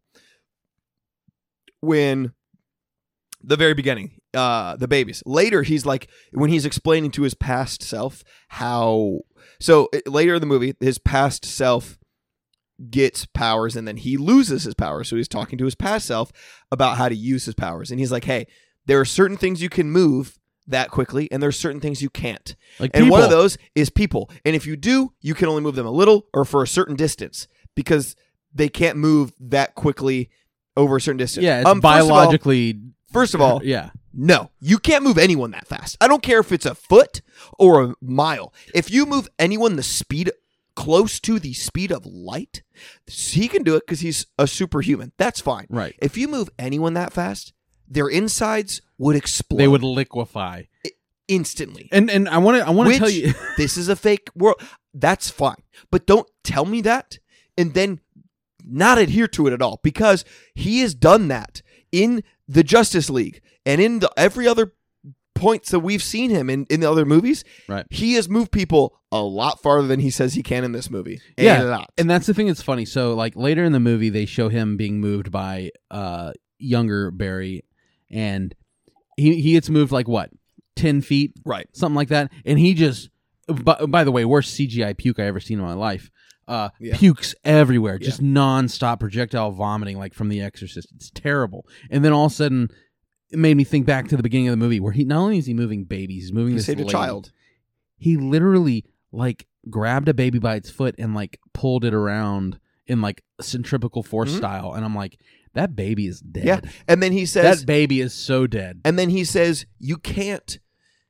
when the very beginning, the babies, later he's like, when he's explaining to his past self later in the movie, his past self gets powers and then he loses his powers. So he's talking to his past self about how to use his powers. And he's like, hey, there are certain things you can move that quickly and there's certain things you can't. Like and people. one of those is people. And if you do, you can only move them a little or for a certain distance because they can't move that quickly over a certain distance. Yeah, it's biologically. First of all, yeah. No, you can't move anyone that fast. I don't care if it's a foot or a mile. If you move anyone the speed close to the speed of light, he can do it because he's a superhuman. That's fine. Right. If you move anyone that fast, their insides would explode. They would liquefy instantly. And I want to tell you, this is a fake world. That's fine, but don't tell me that and then not adhere to it at all because he has done that in the Justice League and in every other points that we've seen him in the other movies. Right. He has moved people a lot farther than he says he can in this movie. Yeah, A lot. and that's the thing that's funny. So, like, later in the movie, they show him being moved by younger Barry, and he gets moved like, what, 10 feet? Right. Something like that. And he just, by the way, worst CGI puke I ever seen in my life. Pukes everywhere, just nonstop projectile vomiting like from The Exorcist. It's terrible. And then all of a sudden, it made me think back to the beginning of the movie where he not only is he moving babies, he's moving He this saved a lady. child. He literally like grabbed a baby by its foot and like pulled it around in like centrifugal force style. And I'm like, that baby is dead. Yeah. And then he says that baby is so dead. And then he says you can't.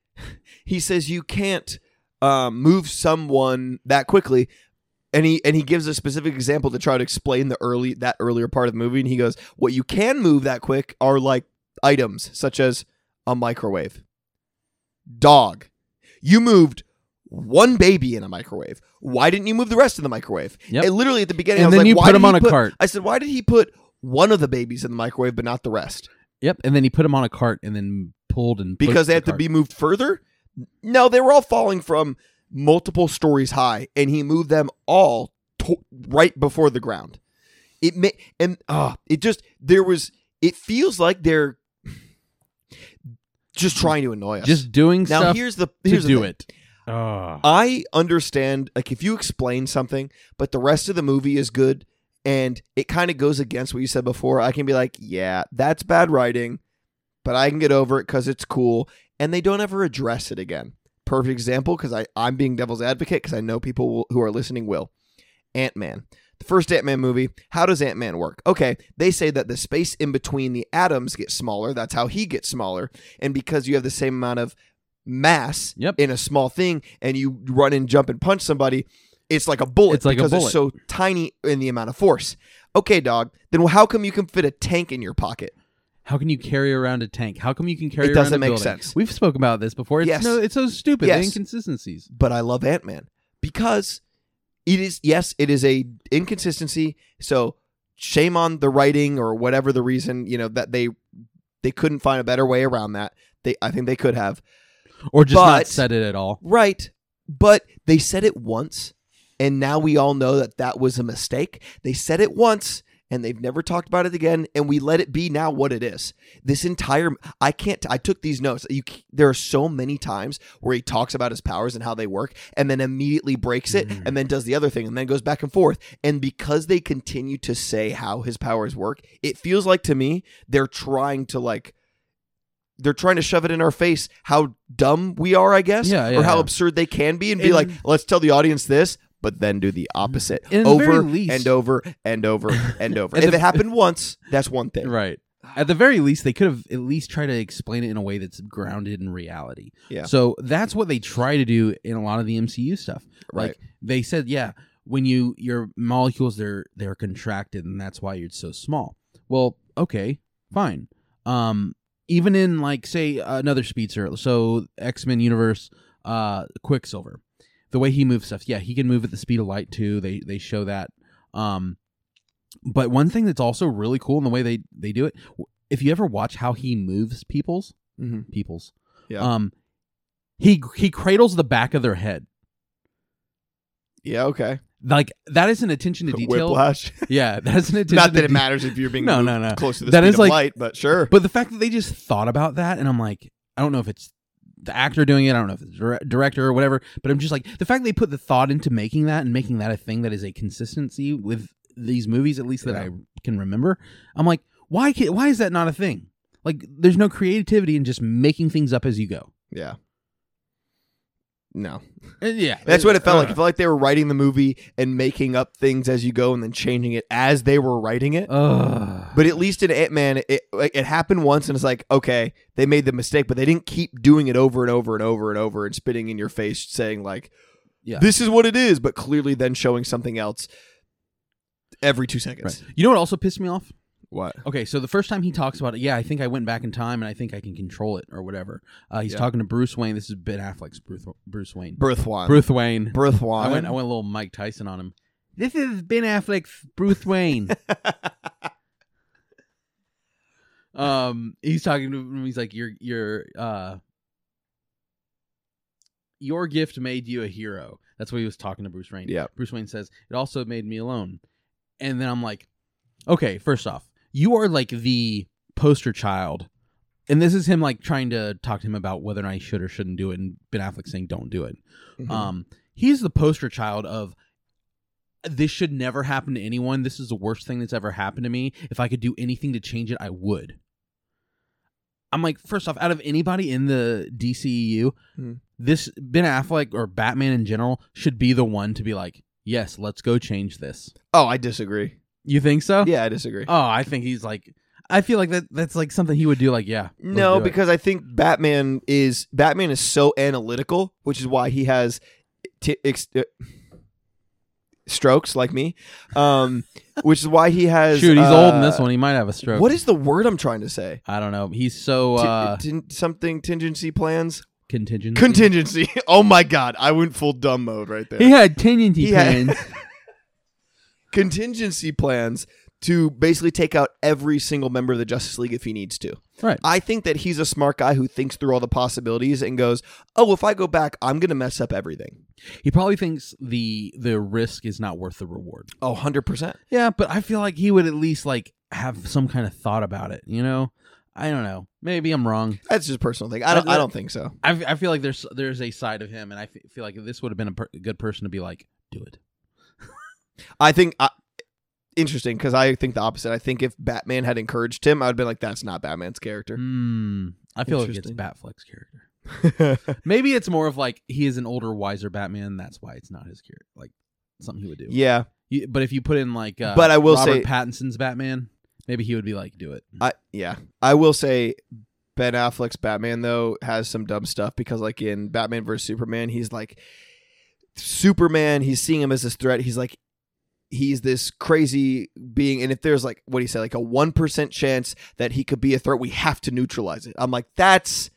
He says you can't move someone that quickly. And he gives a specific example to try to explain that earlier part of the movie. And he goes, what you can move that quick are like items such as a microwave. Dog. You moved one baby in a microwave. Why didn't you move the rest of the microwave? Yep. And literally at the beginning, And I was then like, you why put did him he on a cart. I said, why did he put one of the babies in the microwave but not the rest? Yep. And then he put him on a cart and then pulled and Because pushed they the had to cart. be moved further? No, they were all falling from multiple stories high, and he moved them all right before the ground. It feels like they're just trying to annoy us. Just doing now, stuff here's the to do thing. it. Oh. I understand, like, if you explain something, but the rest of the movie is good, and it kind of goes against what you said before, I can be like, yeah, that's bad writing, but I can get over it because it's cool, and they don't ever address it again. Perfect example, because I'm being devil's advocate, because I know people who are listening will. Ant-Man. The first Ant-Man movie, how does Ant-Man work? Okay, they say that the space in between the atoms gets smaller. That's how he gets smaller. And because you have the same amount of mass in a small thing and you run and jump and punch somebody, it's like a bullet. It's like because a bullet. it's so tiny in the amount of force. Okay, dog, then how come you can fit a tank in your pocket? How can you carry around a tank? How come you can carry It around doesn't a make building? sense. We've spoken about this before. It's, Yes. it's so stupid. Yes. The inconsistencies. But I love Ant-Man because it is a inconsistency. So shame on the writing or whatever the reason, that they couldn't find a better way around that. I think they could have. Or just not said it at all. Right. But they said it once, and now we all know that was a mistake. They said it once, and they've never talked about it again, and we let it be now what it is. This entire... I took these notes. There are so many times where he talks about his powers and how they work, and then immediately breaks it, and then does the other thing, and then goes back and forth. And because they continue to say how his powers work, it feels like to me they're trying to, like, they're trying to shove it in our face how dumb we are, I guess, or how absurd they can be, and be like, let's tell the audience this, but then do the opposite over and over and over and over. If it happened once, that's one thing. Right. At the very least, they could have at least tried to explain it in a way that's grounded in reality. Yeah. So that's what they try to do in a lot of the MCU stuff. Right. Like they said, when your molecules, they're contracted, and that's why you're so small. Well, okay, fine. Even in, like, say, another speedster, so X-Men universe, Quicksilver, the way he moves stuff, he can move at the speed of light too. They show that. But one thing that's also really cool in the way they do it, if you ever watch how he moves people's, he cradles the back of their head. Yeah, okay. Like, that is an attention to detail. Whiplash. Yeah, that's an attention. Not that it matters if you're being no. close to the speed of light, but sure. But the fact that they just thought about that, and I'm like, I don't know if it's the actor doing it, I don't know if it's the director or whatever, but I'm just like, the fact they put the thought into making that and making that a thing that is a consistency with these movies, at least that I can remember, I'm like, why is that not a thing? Like, there's no creativity in just making things up as you go. Yeah. No. Yeah. That's what it felt like. It felt like they were writing the movie and making up things as you go and then changing it as they were writing it. But at least in Ant-Man, it happened once and it's like, okay, they made the mistake, but they didn't keep doing it over and over and over and over and spitting in your face saying like, this is what it is, but clearly then showing something else every 2 seconds. Right. You know what also pissed me off? What? Okay, so the first time he talks about it, I think I went back in time and I think I can control it or whatever. He's talking to Bruce Wayne. This is Ben Affleck's Bruce Wayne. Bruce Wayne. I went a little Mike Tyson on him. This is Ben Affleck's Bruce Wayne. He's talking to him. He's like, your gift made you a hero. That's what he was talking to Bruce Wayne. Yeah. Bruce Wayne says, it also made me alone. And then I'm like, okay, first off, you are like the poster child. And this is him like trying to talk to him about whether or not he should or shouldn't do it. And Ben Affleck saying, don't do it. Mm-hmm. He's the poster child of, this should never happen to anyone. This is the worst thing that's ever happened to me. If I could do anything to change it, I would. I'm like, first off, out of anybody in the DCEU, this Ben Affleck or Batman in general should be the one to be like, yes, let's go change this. Oh, I disagree. You think so? Yeah, I disagree. Oh, I think he's like, I feel like that's like something he would do. Like, no, because I think Batman is so analytical, which is why he has strokes like me. Which is why he has. Shoot, he's old in this one. He might have a stroke. What is the word I'm trying to say? I don't know. He's so something contingency plans. Contingency. Oh my god, I went full dumb mode right there. He had contingency plans. Contingency plans to basically take out every single member of the Justice League if he needs to. Right. I think that he's a smart guy who thinks through all the possibilities and goes, oh, if I go back, I'm going to mess up everything. He probably thinks the risk is not worth the reward. Oh, 100%. Yeah, but I feel like he would at least like have some kind of thought about it, you know? I don't know. Maybe I'm wrong. That's just a personal thing. I don't think so. I feel like there's a side of him, and I feel like this would have been a good person to be like, do it. I think interesting, because I think the opposite. I think if Batman had encouraged him, I would have been like, that's not Batman's character. I feel like it's Batfleck's character. Maybe it's more of like he is an older, wiser Batman. That's why it's not his character. Like something he would do. Yeah. But if you put in like but I will Robert say Pattinson's Batman, maybe he would be like, do it. I will say Ben Affleck's Batman, though, has some dumb stuff because like in Batman vs. Superman, he's like Superman. He's seeing him as this threat. He's like, he's this crazy being, and if there's like what he said, like a 1% chance that he could be a threat, we have to neutralize it. I'm like, that's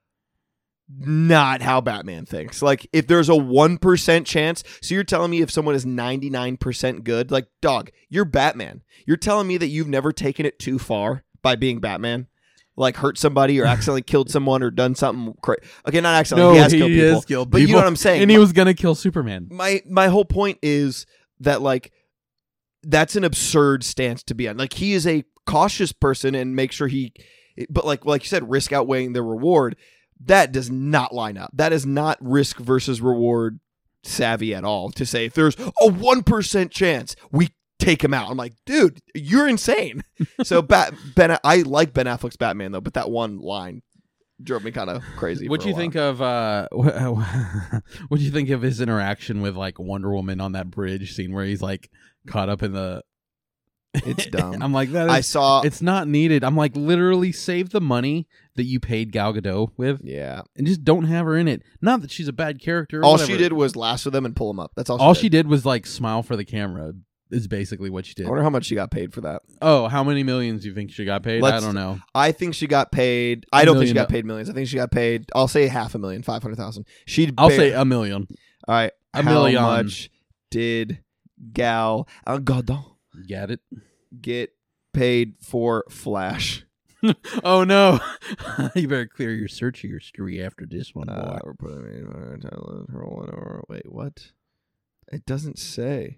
not how Batman thinks. Like, if there's a 1% chance, so you're telling me if someone is 99% good, like, dog, you're Batman. You're telling me that you've never taken it too far by being Batman, like hurt somebody or accidentally killed someone or done something crazy. Okay, not accidentally. No, he has killed people. But you know what I'm saying. And he was gonna kill Superman. My whole point is that like, that's an absurd stance to be on. Like, he is a cautious person and make sure but like you said, risk outweighing the reward. That does not line up. That is not risk versus reward savvy at all to say if there's a 1% chance we take him out. I'm like, dude, you're insane. So I like Ben Affleck's Batman though, but that one line drove me kind of crazy. What do you think of what do you think of his interaction with like Wonder Woman on that bridge scene where he's like caught up in the It's dumb. I'm like, it's not needed. I'm like, literally save the money that you paid Gal Gadot with. Yeah. And just don't have her in it. Not that she's a bad character. All she did was lasso them and pull them up. That's all. All she did was like smile for the camera. Is basically what she did. I wonder how much she got paid for that. Oh, how many millions do you think she got paid? I don't know. I think she got paid. I don't think she got paid millions. I think she got paid. I'll say $500,000, 500,000. I'll say $1 million. All right, $1 million. How much did Gal Gadot get paid for Flash? Oh no! You better clear your search history after this one, boy. We're putting wait, what? It doesn't say.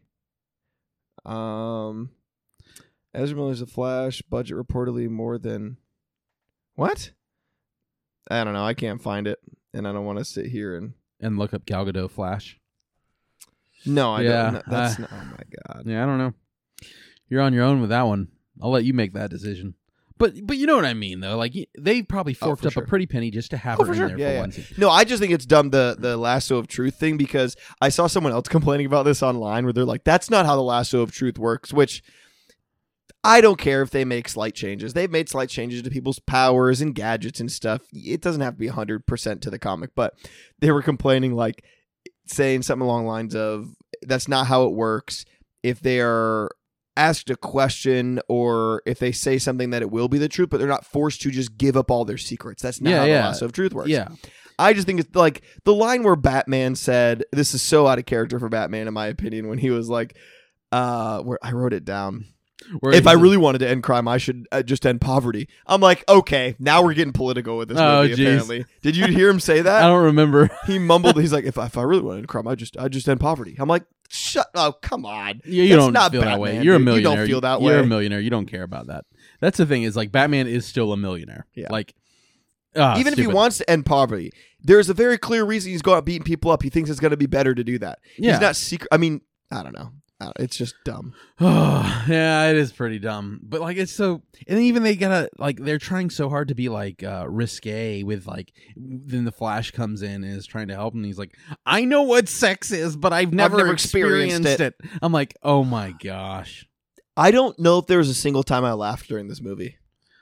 Ezra Miller's The Flash budget reportedly more than what? I don't know. I can't find it, and I don't want to sit here and look up Gal Gadot Flash. No, I don't. That's not. Oh my god. Yeah, I don't know. You're on your own with that one. I'll let you make that decision. But you know what I mean though. Like they probably forked up a pretty penny just to have her in there for one scene. No, I just think it's dumb the lasso of truth thing because I saw someone else complaining about this online where they're like, "That's not how the lasso of truth works." Which I don't care if they make slight changes. They've made slight changes to people's powers and gadgets and stuff. It doesn't have to be 100% to the comic, but they were complaining like saying something along the lines of, "That's not how it works." If they are asked a question or if they say something that it will be the truth, but they're not forced to just give up all their secrets. That's not how the lasso of truth works. Yeah. I just think it's like the line where Batman said, this is so out of character for Batman, in my opinion, when he was like, where I wrote it down. If I really wanted to end crime, I should just end poverty. I'm like, okay, now we're getting political with this movie, apparently. Did you hear him say that? I don't remember. He mumbled. He's like, if I really want to end crime, I just end poverty. I'm like, oh, come on. Yeah, you don't feel Batman, that way. You're a millionaire. You don't feel that way. You're a millionaire. You don't care about that. That's the thing is like Batman is still a millionaire. Yeah. Like, even if he wants to end poverty, there's a very clear reason he's going out beating people up. He thinks it's going to be better to do that. Yeah. He's not secret. I mean, I don't know. It's just dumb. Yeah, it is pretty dumb. But like, it's so, and even they gotta like, they're trying so hard to be like risque with like. Then the Flash comes in and is trying to help him. And he's like, I know what sex is, but I've never experienced it. I'm like, oh my gosh. I don't know if there was a single time I laughed during this movie.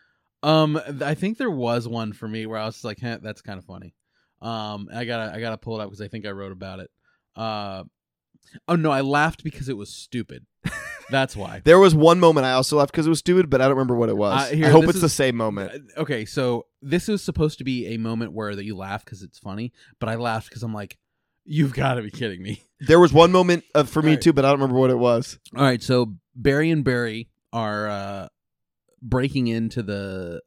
I think there was one for me where I was like, that's kind of funny. I gotta pull it up because I think I wrote about it. Oh no, I laughed because it was stupid. That's why. There was one moment I also laughed because it was stupid, but I don't remember what it was. I hope it's the same moment. Okay, so this was supposed to be a moment where that you laugh because it's funny, but I laughed because I'm like, you've got to be kidding me. There was one moment for me too, but I don't remember what it was. All right, so Barry and Barry are breaking into the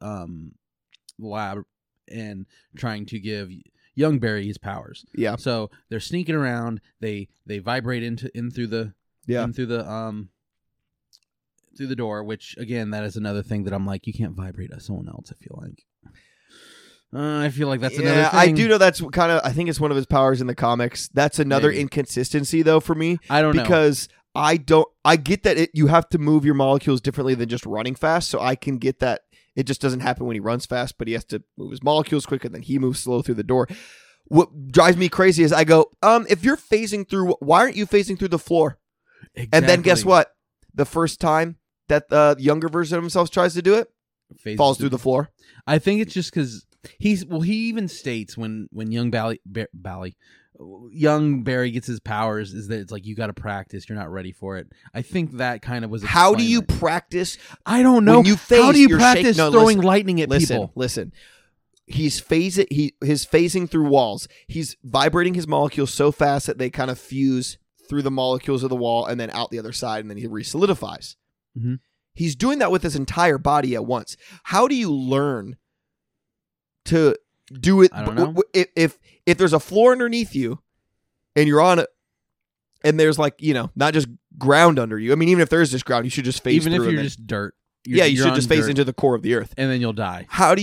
lab and trying to give young Barry his powers. Yeah. So they're sneaking around. They vibrate in through the door. Which again, that is another thing that I'm like, you can't vibrate as someone else. I feel like that's another thing. I do know that's kind of. I think it's one of his powers in the comics. That's another inconsistency though for me. I don't know because I get that you have to move your molecules differently than just running fast. So I can get that. It just doesn't happen when he runs fast, but he has to move his molecules quicker than he moves slow through the door. What drives me crazy is I go, if you're phasing through, why aren't you phasing through the floor? Exactly. And then guess what? The first time that the younger version of himself tries to do it, falls through the floor. I think it's just because he even states when young young Barry gets his powers is that it's like, you got to practice. You're not ready for it. I think that kind of was. How do you practice? I don't know. How do you practice throwing lightning at people? Listen. He's phasing through walls. He's vibrating his molecules so fast that they kind of fuse through the molecules of the wall and then out the other side, and then he resolidifies. Mm-hmm. He's doing that with his entire body at once. How do you learn to do it? I don't know. If there's a floor underneath you and you're on it, and there's like, not just ground under you. I mean, even if there is just ground, you should just phase through. Even if you're just dirt. You should just phase into the core of the earth. And then you'll die. How?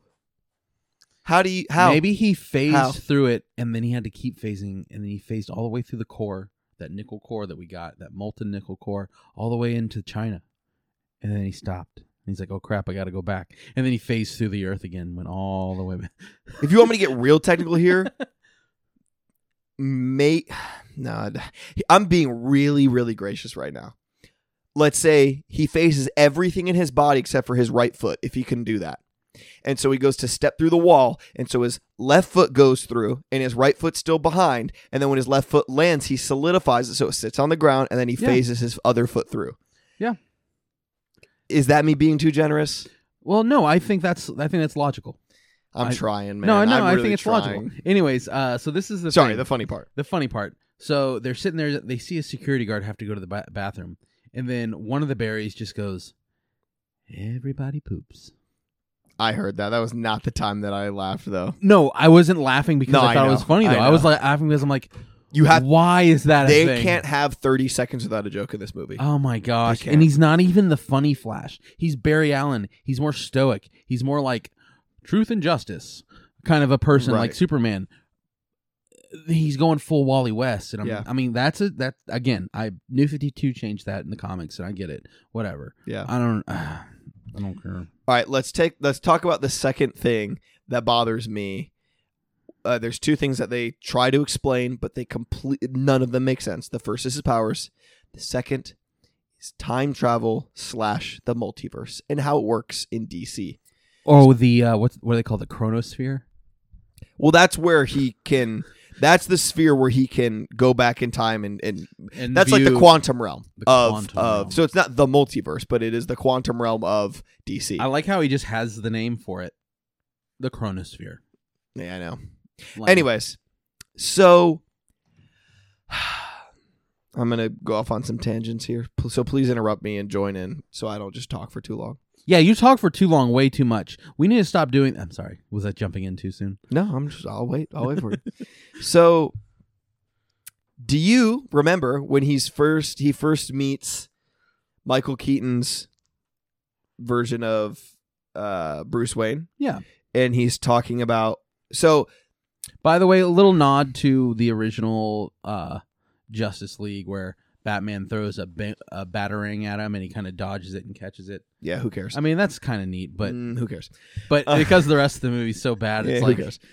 Maybe he phased through it, and then he had to keep phasing, and then he phased all the way through the core, that nickel core that we got, that molten nickel core, all the way into China. And then he stopped. he's like, oh crap, I got to go back. And then he phased through the earth again, went all the way back. If you want me to get real technical here, I'm being really, really gracious right now. Let's say he phases everything in his body except for his right foot, if he can do that. And so he goes to step through the wall, and so his left foot goes through, and his right foot's still behind, and then when his left foot lands, he solidifies it so it sits on the ground, and then he phases his other foot through. Yeah. Is that me being too generous? Well, no, I think that's logical. I'm trying, man. No, I'm I really think it's trying. logical. Anyways, so this is the funny part. The funny part. So they're sitting there. They see a security guard have to go to the bathroom, and then one of the berries just goes, "Everybody poops." I heard that. That was not the time that I laughed, though. No, I wasn't laughing because I thought it was funny, though. I was like laughing because I'm like, why is that a thing? They can't have 30 seconds without a joke in this movie. Oh, my gosh. And he's not even the funny Flash. He's Barry Allen. He's more stoic. He's more like truth and justice kind of a person, like Superman. He's going full Wally West. And I mean, again, New 52 changed that in the comics, and I get it. Whatever. Yeah. I don't care. All right, let's talk about the second thing that bothers me. There's two things that they try to explain, but none of them make sense. The first is his powers. The second is time travel / the multiverse and how it works in DC. Oh, the what do they call the chronosphere? Well, that's where he can. That's the sphere where he can go back in time and that's like the quantum realm of. So it's not the multiverse, but it is the quantum realm of DC. I like how he just has the name for it, the chronosphere. Yeah, I know. Anyways, so I'm gonna go off on some tangents here. So please interrupt me and join in, so I don't just talk for too long. Yeah, you talk for too long, way too much. We need to stop doing. I'm sorry. Was I jumping in too soon? No, I'll wait. I'll wait for it. So, do you remember when he first meets Michael Keaton's version of Bruce Wayne? Yeah, and he's talking about. So, by the way, a little nod to the original Justice League where Batman throws a batarang at him and he kind of dodges it and catches it. Yeah, who cares? I mean, that's kind of neat, but who cares? But because the rest of the movie's so bad, it's like. Who cares?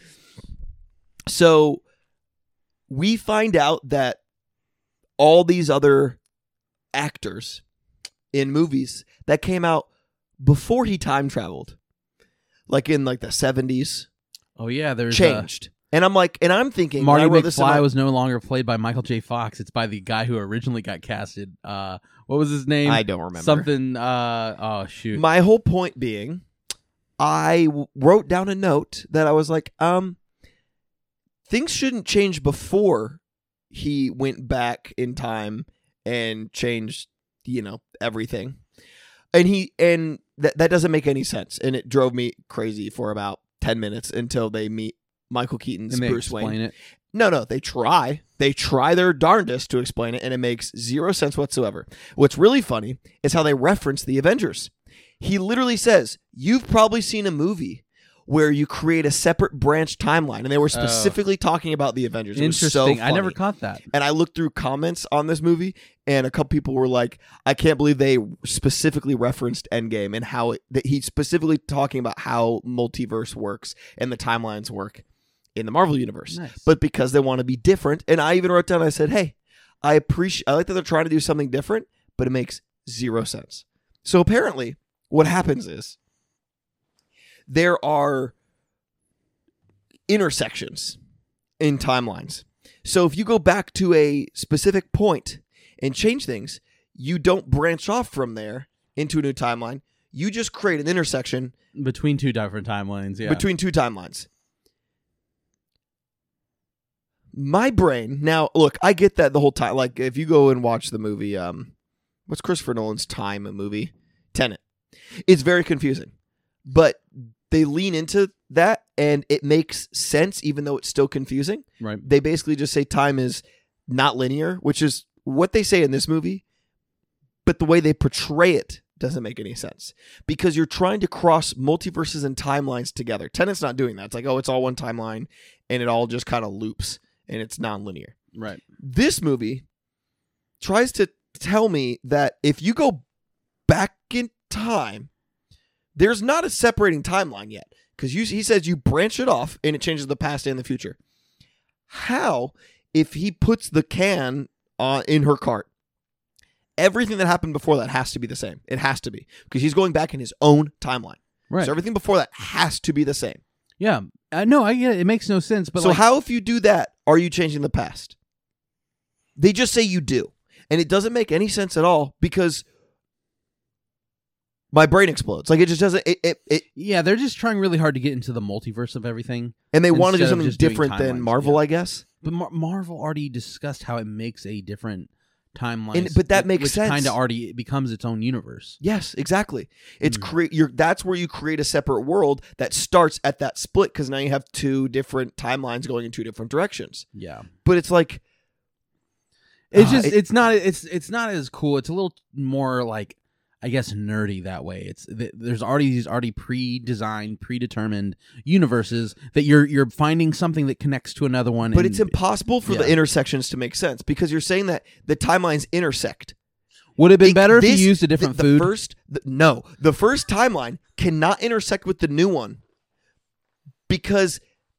So we find out that all these other actors in movies that came out before he time traveled, like in like the 70s. Oh yeah, there's changed. And I'm thinking Marty McFly was no longer played by Michael J. Fox. It's by the guy who originally got casted. What was his name? I don't remember. Something. Oh shoot. My whole point being, I wrote down a note that I was like, things shouldn't change before he went back in time and changed, everything. And that doesn't make any sense. And it drove me crazy for about 10 minutes until they meet Michael Keaton's Bruce Wayne. It? No, they try. They try their darndest to explain it, and it makes zero sense whatsoever. What's really funny is how they reference the Avengers. He literally says, "You've probably seen a movie where you create a separate branch timeline," and they were specifically talking about the Avengers. It was so funny. I never caught that. And I looked through comments on this movie, and a couple people were like, "I can't believe they specifically referenced Endgame and how that he's specifically talking about how multiverse works and the timelines work in the Marvel universe." Nice. But because they want to be different, and I even wrote down, I said, "Hey, I like that they're trying to do something different, but it makes zero sense." So apparently, what happens is there are intersections in timelines. So if you go back to a specific point and change things, you don't branch off from there into a new timeline. You just create an intersection between two different timelines. Yeah, between two timelines. My brain now. Look, I get that the whole time. Like if you go and watch the movie, what's Christopher Nolan's time movie? Tenet. It's very confusing, but they lean into that and it makes sense even though it's still confusing. Right. They basically just say time is not linear, which is what they say in this movie, but the way they portray it doesn't make any sense because you're trying to cross multiverses and timelines together. Tenet's not doing that. It's like, oh, it's all one timeline and it all just kind of loops and it's non-linear. Right. This movie tries to tell me that if you go back in time There's not a separating timeline yet because he says you branch it off and it changes the past and the future. How, if he puts the can in her cart, everything that happened before that has to be the same. It has to be because he's going back in his own timeline. Right. So everything before that has to be the same. Yeah. No, I get it. It makes no sense. But so how, if you do that, are you changing the past? They just say you do. And it doesn't make any sense at all because my brain explodes. Like, it just doesn't. Yeah, they're just trying really hard to get into the multiverse of everything. And they want to do instead of something just doing different than timelines, Marvel, yeah. I guess. But Marvel already discussed how it makes a different timeline. But that makes sense. Kind of already becomes its own universe. Yes, exactly. It's that's where you create a separate world that starts at that split because now you have two different timelines going in two different directions. Yeah. But it's like it's not as cool. It's a little more like, I guess, nerdy that way. There's already these pre-designed, predetermined universes that you're finding something that connects to another one. But it's impossible for the intersections to make sense because you're saying that the timelines intersect. Would it have been better if you used a different food? The first timeline cannot intersect with the new one because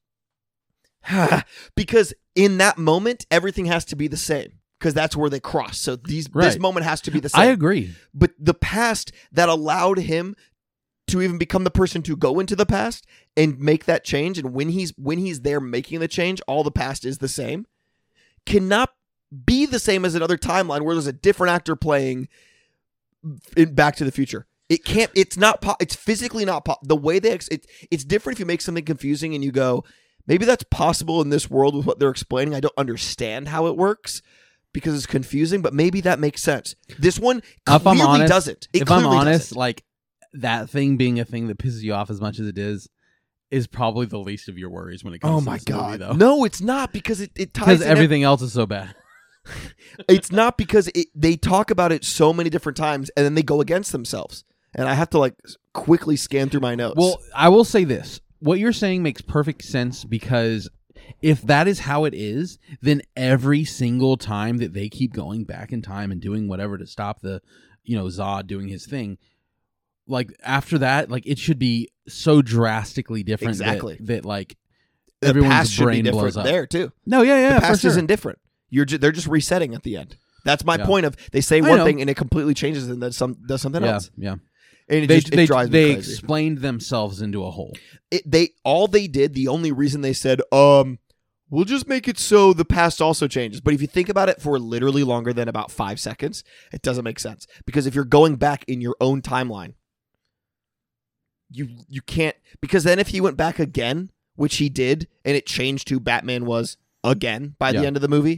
in that moment everything has to be the same. Because that's where they cross. So this moment has to be the same. I agree. But the past that allowed him to even become the person to go into the past and make that change, and when he's there making the change, all the past is the same, cannot be the same as another timeline where there's a different actor playing in Back to the Future. It can't. It's not. It's physically not. The way it's different if you make something confusing and you go, maybe that's possible in this world with what they're explaining. I don't understand how it works. Because it's confusing, but maybe that makes sense. This one clearly doesn't. If I'm honest, like, that thing being a thing that pisses you off as much as it is probably the least of your worries when it comes to this movie, though. No, it's not, because it ties because everything else is so bad. It's not because they talk about it so many different times and then they go against themselves. And I have to like quickly scan through my notes. Well, I will say this. What you're saying makes perfect sense because if that is how it is, then every single time that they keep going back in time and doing whatever to stop the, Zod doing his thing, like after that, like it should be so drastically different. Exactly. That like the everyone's brain blows up there too. No, yeah, the past for sure. isn't different. They're just resetting at the end. That's my point of they say one thing and it completely changes and then does something else. Yeah. And it drives me crazy. They explained themselves into a hole. The only reason they said, we'll just make it so the past also changes. But if you think about it for literally longer than about 5 seconds, it doesn't make sense. Because if you're going back in your own timeline, you can't, because then if he went back again, which he did, and it changed who Batman was again by the end of the movie.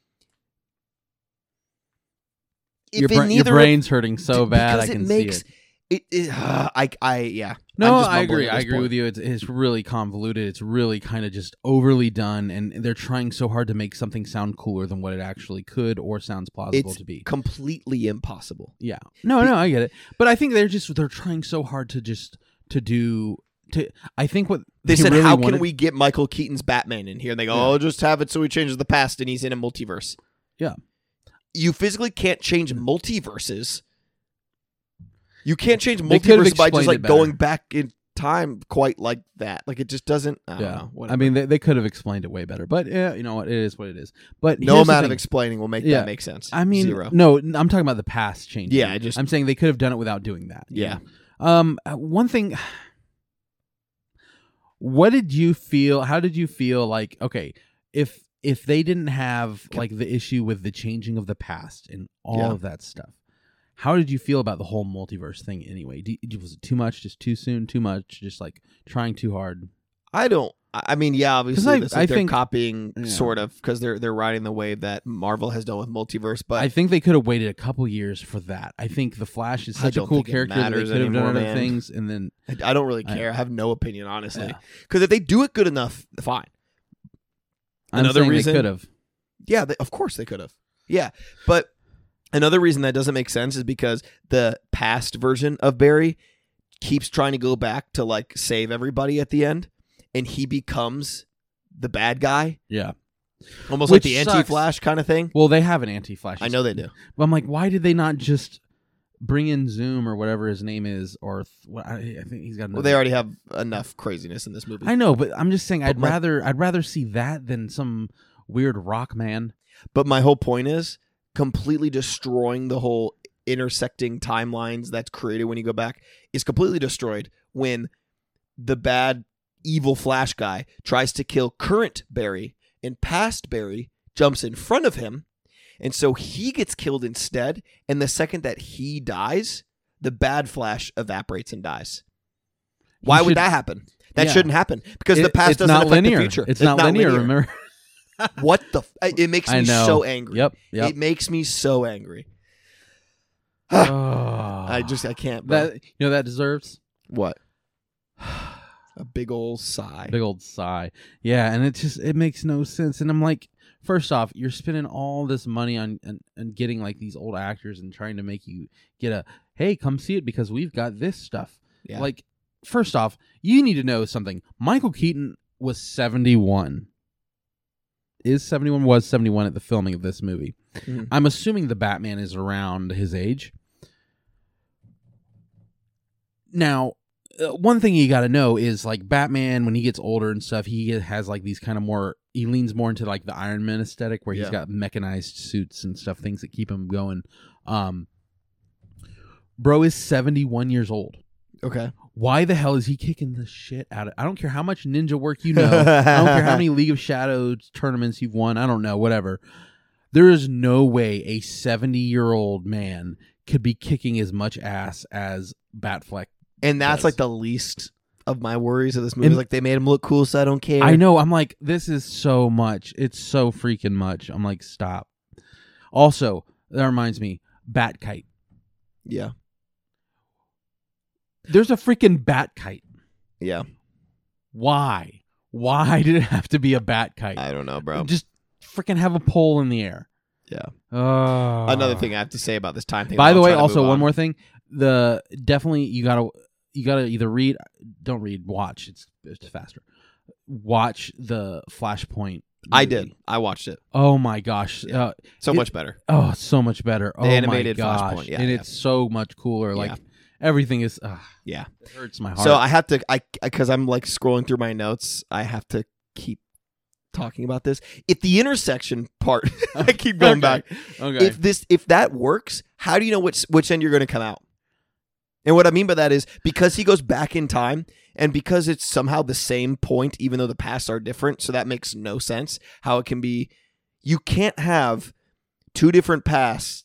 Your brain's hurting so bad, I can see it. No, I agree. I agree with you. It's really convoluted. It's really kind of just overly done, and they're trying so hard to make something sound cooler than what it actually could or sounds plausible to be. Completely impossible. Yeah. No, I get it. But I think they're trying so hard I think what they said, really can we get Michael Keaton's Batman in here? And they go, just have it so he changes the past and he's in a multiverse. Yeah. You physically can't change multiverses. You can't change multiverse by just like going back in time quite like that. Like it just doesn't. I don't know. Whatever. I mean, they could have explained it way better, but you know what? It is what it is. But no amount of explaining will make that make sense. I mean, 0. No, I'm talking about the past changing. Yeah, I'm saying they could have done it without doing that. Yeah. One thing. What did you feel? How did you feel? Like, okay, if they didn't have like the issue with the changing of the past and all of that stuff. How did you feel about the whole multiverse thing anyway? Was it too much, just too soon, too much, just like trying too hard? I mean, yeah, obviously they're think, copying sort of because they're riding the wave that Marvel has done with multiverse. But I think they could have waited a couple years for that. I think the Flash is such a cool character that they could have done other things, and then I don't really care. I have no opinion, honestly, because if they do it good enough, fine. Another reason they could have. Yeah, of course they could have. Yeah, but. Another reason that doesn't make sense is because the past version of Barry keeps trying to go back to like save everybody at the end, and he becomes the bad guy. Yeah. Almost like the anti-Flash kind of thing. Well, they have an anti-Flash. I know they do. But I'm like, why did they not just bring in Zoom or whatever his name is, or I think he's got. Well, they already have enough craziness in this movie. I know, but I'm just saying I'd rather see that than some weird rock man. But my whole point is completely destroying the whole intersecting timelines that's created when you go back is completely destroyed when the bad evil Flash guy tries to kill current Barry and past Barry jumps in front of him, and so he gets killed instead, and the second that he dies, the bad Flash evaporates and dies. Why would that happen? That shouldn't happen because the past doesn't affect linear. The future. It's not linear. Remember? What the it makes me so angry. Yep. It makes me so angry. Oh. I can't. Bro. That deserves what? A big old sigh. Big old sigh. Yeah, and it makes no sense. And I'm like, first off, you're spending all this money on getting like these old actors and trying to make you get hey, come see it because we've got this stuff. Yeah. Like, first off, you need to know something. Michael Keaton was 71. Was 71 at the filming of this movie. Mm-hmm. I'm assuming the Batman is around his age. Now, one thing you got to know is like Batman, when he gets older and stuff, he has like these kind of he leans more into like the Iron Man aesthetic where he's got mechanized suits and stuff, things that keep him going. Bro is 71 years old. Okay. Why the hell is he kicking the shit out of? I don't care how much ninja work you know. I don't care how many League of Shadows tournaments you've won. I don't know, whatever. There is no way a 70-year-old man could be kicking as much ass as Batfleck. And that's like the least of my worries of this movie. Like they made him look cool, so I don't care. I know. I'm like, this is so much. It's so freaking much. I'm like, stop. Also, that reminds me, Bat-Kite. Yeah. There's a freaking Bat-Kite. Yeah. Why? Why did it have to be a Bat-Kite? I don't know, bro. Just freaking have a pole in the air. Yeah. Another thing I have to say about this time thing. By the way, also one more thing. Definitely you gotta either watch. It's faster. Watch the Flashpoint movie. I did. I watched it. Oh my gosh. Much better. Oh, so much better. The animated my gosh. Flashpoint. Yeah, and it's so much cooler. Like everything is yeah. It hurts my heart. So I have to because I'm like scrolling through my notes, I have to keep talking about this. If the intersection part I keep going back. Okay. If that works, how do you know which end you're going to come out? And what I mean by that is because he goes back in time and because it's somehow the same point, even though the pasts are different. So that makes no sense how it can be. You can't have two different pasts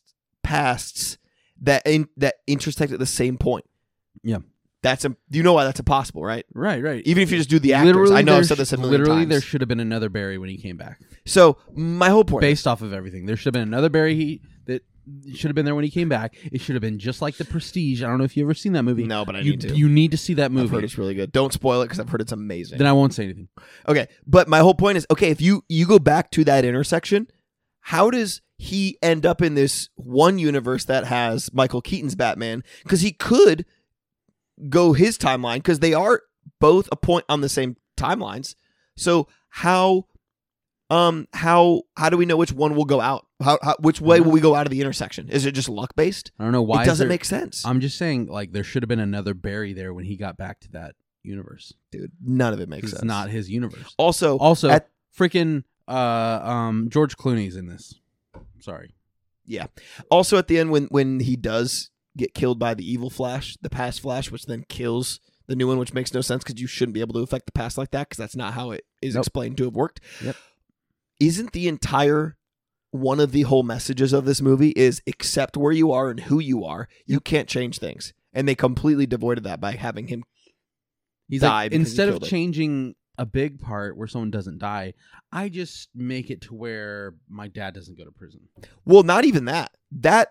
that intersect at the same point. Yeah. You know why that's impossible, right? Right. Even if you just do the actors. I know I've said this a million times. There should have been another Barry when he came back. So my whole point, based off of everything, there should have been another Barry that should have been there when he came back. It should have been just like The Prestige. I don't know if you've ever seen that movie. No, but I need to. You need to see that movie. I've heard it's really good. Don't spoil it because I've heard it's amazing. Then I won't say anything. Okay, but my whole point is, okay, if you go back to that intersection, how does he end up in this one universe that has Michael Keaton's Batman? Because he could go his timeline because they are both a point on the same timelines. So how do we know which one will go out? Which way will we go out of the intersection? Is it just luck based? I don't know why. It doesn't make sense. I'm just saying, like, there should have been another Barry there when he got back to that universe. Dude, none of it makes sense. It's not his universe. Also, freaking George Clooney's in this. Sorry. Yeah. Also, at the end, when he does get killed by the evil Flash, the past Flash, which then kills the new one, which makes no sense because you shouldn't be able to affect the past like that because that's not how it is explained to have worked. Yep. Isn't the entire one of the whole messages of this movie is accept where you are and who you are. You can't change things. And they completely devoided that by having him die. Like, instead of changing a big part where someone doesn't die, I just make it to where my dad doesn't go to prison. Well, not even that. That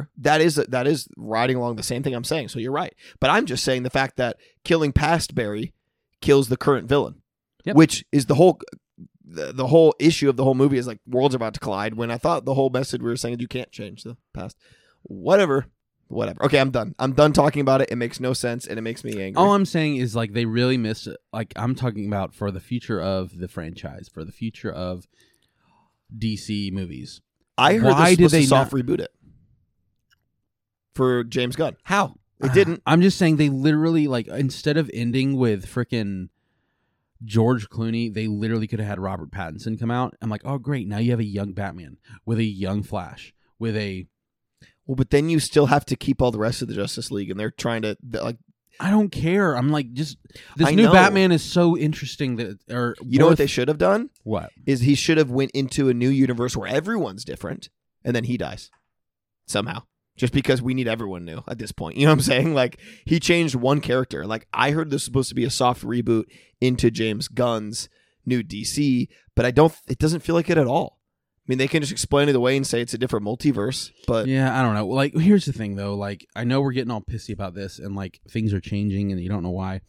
is riding along the same thing I'm saying. So you're right. But I'm just saying the fact that killing past Barry kills the current villain, which is the whole issue of the whole movie is like worlds are about to collide. When I thought the whole message we were saying is you can't change the past. Whatever. Okay, I'm done. I'm done talking about it. It makes no sense and it makes me angry. All I'm saying is like they really missed it. Like I'm talking about for the future of the franchise, for the future of DC movies. I heard they're supposed to soft reboot it for James Gunn. How? It didn't. I'm just saying they literally, like, instead of ending with frickin' George Clooney, they literally could have had Robert Pattinson come out. I'm like, oh, great. Now you have a young Batman with a young Flash with a... Well, but then you still have to keep all the rest of the Justice League, and they're trying to, like... I don't care. I'm like, just... This I new know. Batman is so interesting that... Or You know what they should have done? What? Is he should have went into a new universe where everyone's different, and then he dies. Somehow. Just because we need everyone new at this point. You know what I'm saying? Like, he changed one character. Like, I heard this was supposed to be a soft reboot into James Gunn's new DC, but it doesn't feel like it at all. I mean, they can just explain it away and say it's a different multiverse, but... Yeah, I don't know. Like, here's the thing, though. Like, I know we're getting all pissy about this, and, like, things are changing, and you don't know why.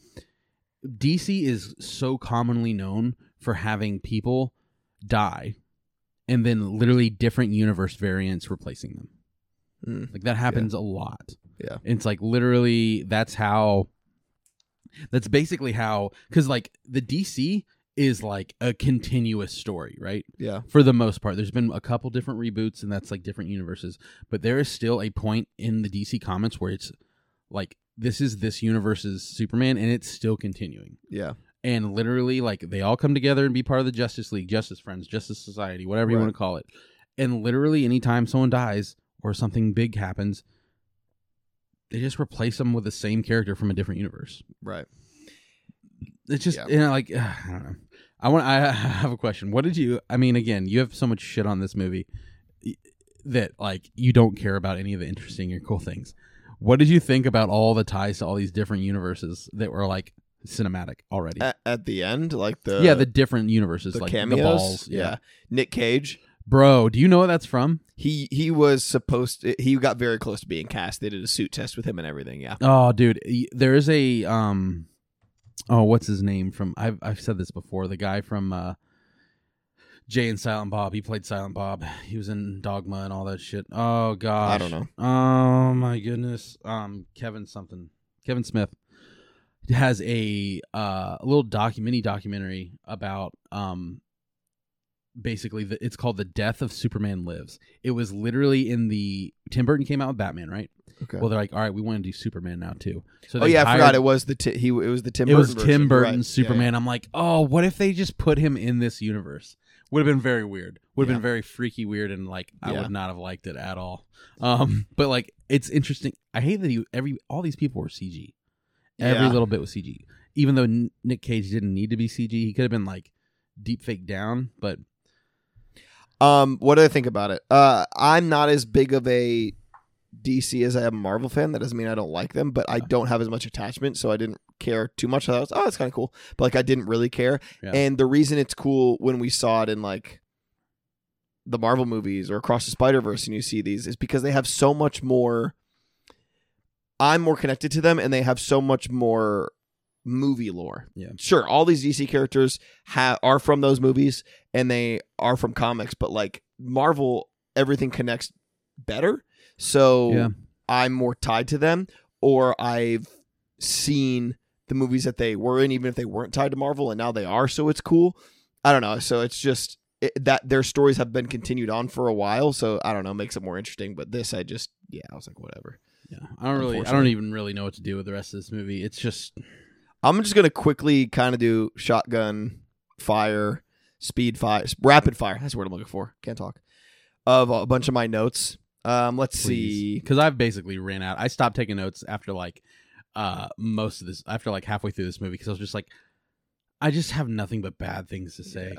DC is so commonly known for having people die, and then literally different universe variants replacing them. Like, that happens a lot. Yeah. And it's like, literally, that's basically how, because, like, the DC is like a continuous story, right? Yeah. For the most part. There's been a couple different reboots, and that's like different universes, but there is still a point in the DC comics where it's like, this is this universe's Superman, and it's still continuing. Yeah. And literally, like, they all come together and be part of the Justice League, Justice Friends, Justice Society, whatever you want to call it. And literally, anytime someone dies or something big happens, they just replace them with the same character from a different universe. Right. It's just, you know, like, I don't know. I have a question. What did you, I mean, again, you have so much shit on this movie that, like, you don't care about any of the interesting or cool things. What did you think about all the ties to all these different universes that were, like, cinematic already? At the end, like the... the different universes, the like cameos? the balls. Yeah. Nick Cage. Bro, do you know what that's from? He was supposed to, he got very close to being cast. They did a suit test with him and everything, yeah. Oh, dude, there is a what's his name from? I've said this before. The guy from Jay and Silent Bob. He played Silent Bob. He was in Dogma and all that shit. Oh gosh, I don't know. Oh my goodness. Kevin Smith has a little mini documentary about basically it's called The Death of Superman Lives. It was literally in the Tim Burton came out with Batman, right? Okay. Well, they're like, all right, we want to do Superman now too. So I forgot it was the Tim Burton. It was version. Tim Burton's Right. Superman. Yeah. I'm like, oh, what if they just put him in this universe? Would have been very weird. Would have been very freaky weird, and like I would not have liked it at all. But like it's interesting. I hate that all these people were CG. Every little bit was CG. Even though Nick Cage didn't need to be CG, he could have been like deep fake down. But what do I think about it? I'm not as big of a DC as I am a Marvel fan. That doesn't mean I don't like them, but I don't have as much attachment, so I didn't care too much. I thought, that's kind of cool, but like I didn't really care. Yeah. And the reason it's cool when we saw it in like the Marvel movies or Across the Spider-Verse and you see these is because they have so much more. I'm more connected to them, and they have so much more movie lore. Yeah, sure, all these DC characters are from those movies, and they are from comics, but like Marvel, everything connects better. So I'm more tied to them, or I've seen the movies that they were in, even if they weren't tied to Marvel, and now they are. So it's cool. I don't know. So it's just that their stories have been continued on for a while. So I don't know, makes it more interesting. But this, I was like, whatever. Yeah, I don't even really know what to do with the rest of this movie. It's just, I'm just gonna quickly kind of do shotgun fire, speed fire, rapid fire. That's what I'm looking for. Can't talk. Of a bunch of my notes. Let's see, because I've basically ran out. I stopped taking notes after like most of this, after like halfway through this movie, because I was just like, I just have nothing but bad things to say.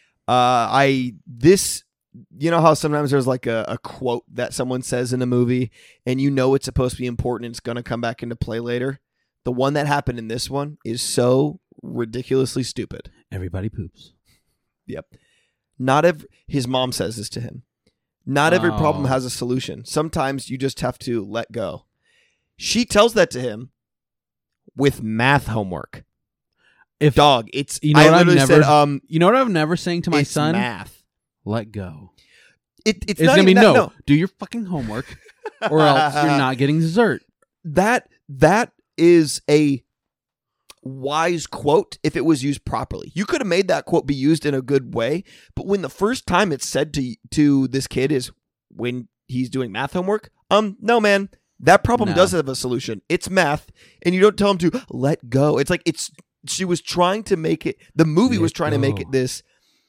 You know how sometimes there's like a quote that someone says in a movie, and you know it's supposed to be important and it's gonna come back into play later. The one that happened in this one is so ridiculously stupid. Everybody poops. Yep. His mom says this to him. Not every problem has a solution. Sometimes you just have to let go. She tells that to him with math homework. You know what I'm never saying to my son? Math. Let go. It's gonna be no. Do your fucking homework, or else you're not getting dessert. That is a wise quote if it was used properly. You could have made that quote be used in a good way, but when the first time it's said to this kid is when he's doing math homework, no man, That problem No. does have a solution. It's math, and you don't tell them to let go. It's like she was trying to make it, the movie was trying to make it this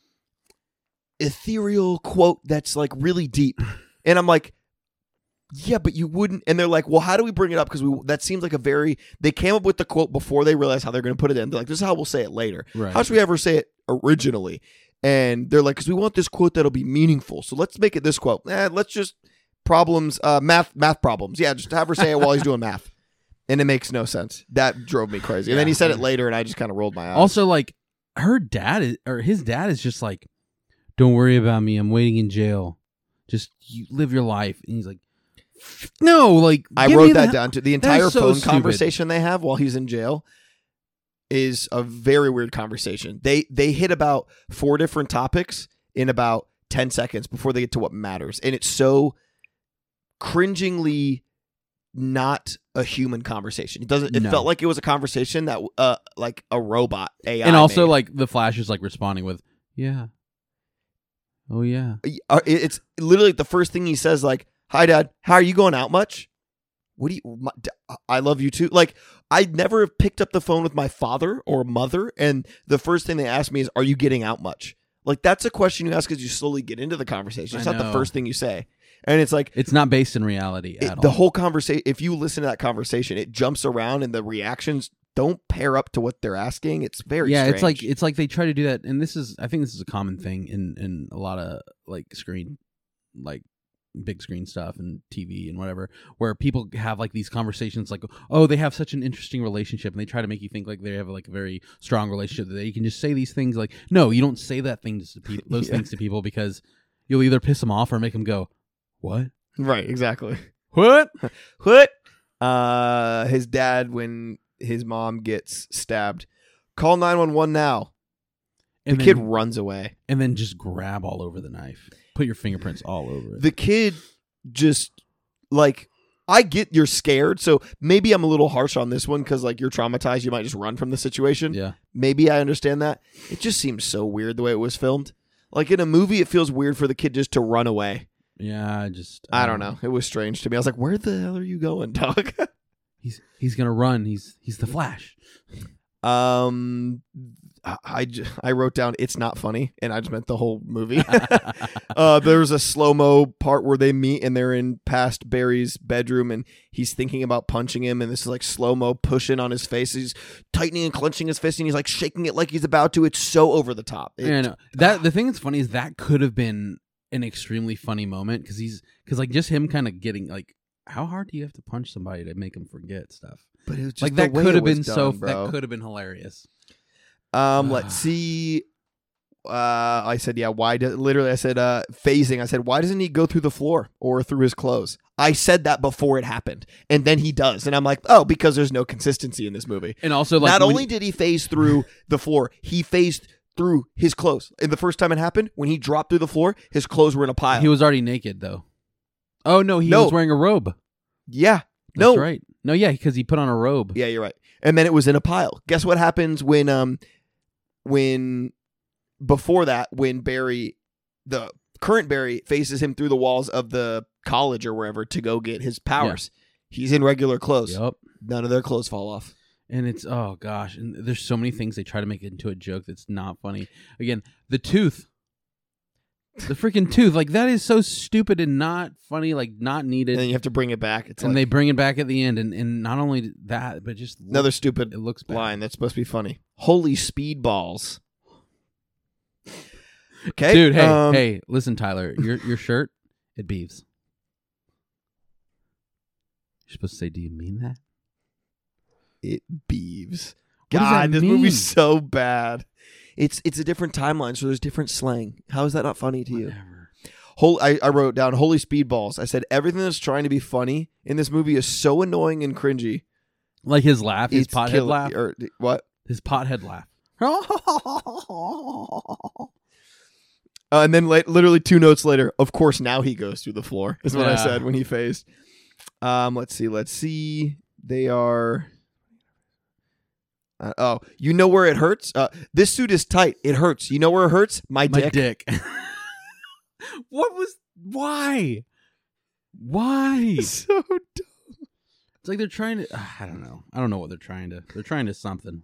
ethereal quote that's like really deep. And I'm like, yeah, but you wouldn't. And they're like, well, how do we bring it up? Because that seems like they came up with the quote before they realized how they're going to put it in. They're like, this is how we'll say it later. Right. How should we ever say it originally? And they're like, because we want this quote that'll be meaningful. So let's make it this quote. Let's just math problems. Yeah, just have her say it while he's doing math. And it makes no sense. That drove me crazy. And then he said it later, and I just kind of rolled my eyes. Also, like, his dad is just like, don't worry about me. I'm waiting in jail. Just you live your life. And he's like, no, like, I wrote that down too. The entire so phone stupid. conversation they have while he's in jail is a very weird conversation. They hit about 4 different topics in about 10 seconds before they get to what matters. And it's so cringingly not a human conversation. It felt like it was a conversation that like a robot AI. And also made. like the Flash is like responding with, yeah. Oh yeah. It's literally the first thing he says, like, hi dad, how are you going out much? What do you I love you too. Like, I never have picked up the phone with my father or mother, and the first thing they ask me is, are you getting out much? Like, that's a question you ask as you slowly get into the conversation. It's not the first thing you say. And it's like, it's not based in reality at all. The whole conversation, if you listen to that conversation, it jumps around and the reactions don't pair up to what they're asking. It's very strange. It's like they try to do that, and I think this is a common thing in a lot of like big screen stuff and TV and whatever, where people have like these conversations like, oh, they have such an interesting relationship, and they try to make you think like they have like a very strong relationship, that you can just say these things. Like, no, you don't say that things to people, those things to people, because you'll either piss them off or make them go, what? Right, exactly. What? His dad, when his mom gets stabbed, call 911 now. The kid runs away. And then just grab all over the knife. Put your fingerprints all over it. The kid just, like, I get you're scared, so maybe I'm a little harsh on this one because, like, you're traumatized. You might just run from the situation. Yeah. Maybe I understand that. It just seems so weird the way it was filmed. Like, in a movie, it feels weird for the kid just to run away. Yeah, I don't know. It was strange to me. I was like, where the hell are you going, dog? He's gonna run. He's the Flash. I wrote down, it's not funny, and I just meant the whole movie. There's a slow-mo part where they meet and they're in past Barry's bedroom and he's thinking about punching him, and this is like slow-mo pushing on his face. He's tightening and clenching his fist and he's like shaking it like he's about to. It's so over the top. The thing that's funny is that could have been an extremely funny moment, because like just him kind of getting like, how hard do you have to punch somebody to make them forget stuff? But it was just like that could have been bro. That could have been hilarious. Let's see. I said, yeah, literally I said, phasing. I said, why doesn't he go through the floor or through his clothes? I said that before it happened. And then he does. And I'm like, oh, because there's no consistency in this movie. And also, like, not only did he phase through the floor, he phased through his clothes. And the first time it happened, when he dropped through the floor, his clothes were in a pile. He was already naked, though. Oh, no, he was wearing a robe. Yeah. That's right. No, yeah, because he put on a robe. Yeah, you're right. And then it was in a pile. Guess what happens when before that, when Barry, the current Barry, faces him through the walls of the college or wherever to go get his powers. Yeah. He's in regular clothes. Yep. None of their clothes fall off. And it's, oh gosh, and there's so many things they try to make it into a joke that's not funny. Again, the tooth. The freaking tooth. Like, that is so stupid and not funny, like, not needed. And then you have to bring it back. And they bring it back at the end. And not only that, but just... Another stupid it looks bad. Line that's supposed to be funny. Holy speedballs. Okay. Dude, hey, listen, Tyler. Your shirt, it beeves. You're supposed to say, do you mean that? It beeves. God, this movie's so bad. It's a different timeline, so there's different slang. How is that not funny to you? I wrote down holy speedballs. I said everything that's trying to be funny in this movie is so annoying and cringy. Like his laugh, his pothead laugh. Or what? His pothead laugh. And then literally 2 notes later, of course, now he goes through the floor, is what I said when he phased. Let's see. They are... you know where it hurts? This suit is tight. It hurts. You know where it hurts? My dick. Why? Why? So dumb. like they're trying to. I don't know. I don't know what they're trying to. They're trying to something.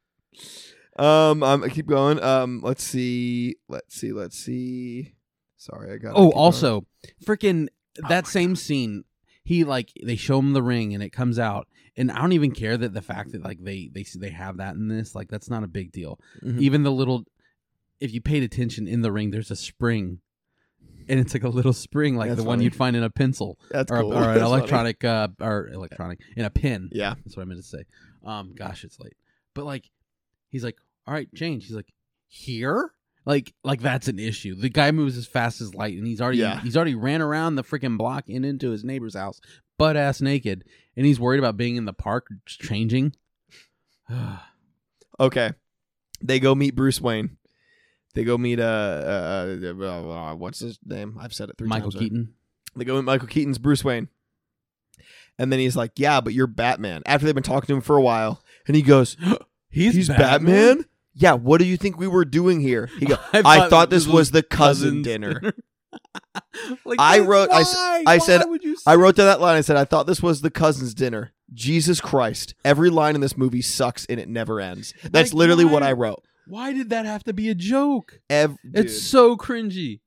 I keep going. Let's see. Sorry, I got. Oh, also, freaking that same scene. He they show him the ring and it comes out, and I don't even care that the fact that they have that in this, that's not a big deal. Mhm. Even the little, if you paid attention in the ring, there's a spring, and it's like a little spring like That's the one funny. you'd find in a pencil That's or, cool. or an That's electronic in a pin. Yeah. That's what I meant to say. Gosh, it's late. But he's like, all right, change. He's like, here? Like that's an issue. The guy moves as fast as light, and he's already ran around the freaking block and into his neighbor's house, butt ass naked, and he's worried about being in the park changing. Okay. They go meet Bruce Wayne. They go meet what's his name? I've said it 3 Michael times. Michael Keaton. They go meet Michael Keaton's Bruce Wayne. And then he's like, "Yeah, but you're Batman." After they've been talking to him for a while, and he goes, He's Batman? Yeah, what do you think we were doing here? He goes, I thought this was the cousin dinner. I wrote down that line. I said, I thought this was the cousin's dinner. Jesus Christ. Every line in this movie sucks and it never ends. That's literally what I wrote. Why did that have to be a joke? Dude. It's so cringy.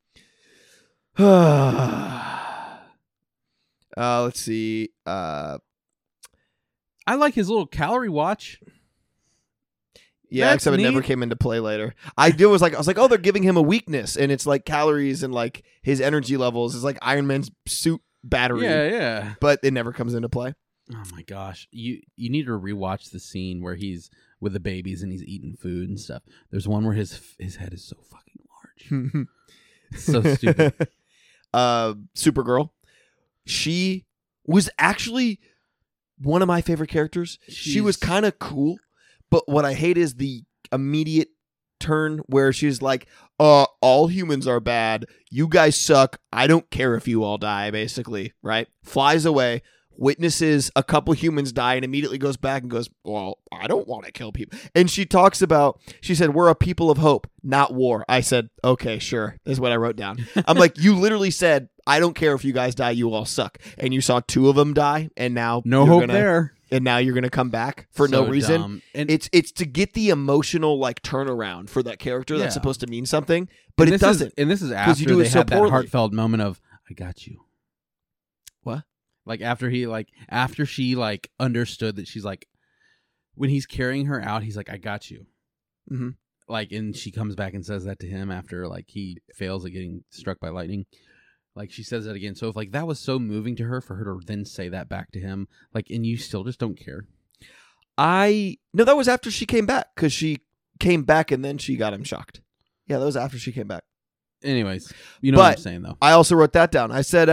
Let's see. I like his little calorie watch. Yeah, That's except it never neat. came into play later. I was like, oh, they're giving him a weakness, and it's like calories and like his energy levels is like Iron Man's suit battery. Yeah. But it never comes into play. Oh my gosh, you need to rewatch the scene where he's with the babies and he's eating food and stuff. There's one where his head is so fucking large. It's so stupid. Supergirl. She was actually one of my favorite characters. She was kind of cool. But what I hate is the immediate turn where she's like, all humans are bad. You guys suck. I don't care if you all die, basically, right? Flies away, witnesses a couple humans die, and immediately goes back and goes, well, I don't want to kill people. And she said, we're a people of hope, not war. I said, okay, sure. That's what I wrote down. I'm like, you literally said, I don't care if you guys die. You all suck. And you saw 2 of them die, and now no hope there. And now you're going to come back for no reason. Dumb. And it's to get the emotional turnaround for that character that's supposed to mean something, but it doesn't. And this is after they had that heartfelt moment of, I got you. What? After she understood that she's when he's carrying her out, he's like, I got you. Mm-hmm. And she comes back and says that to him after he fails at getting struck by lightning. She says that again. So if that was so moving to her, for her to then say that back to him, and you still just don't care. No, that was after she came back, because she came back and then she got him shocked. Yeah, that was after she came back. Anyways, you know what I'm saying, though. I also wrote that down. I said,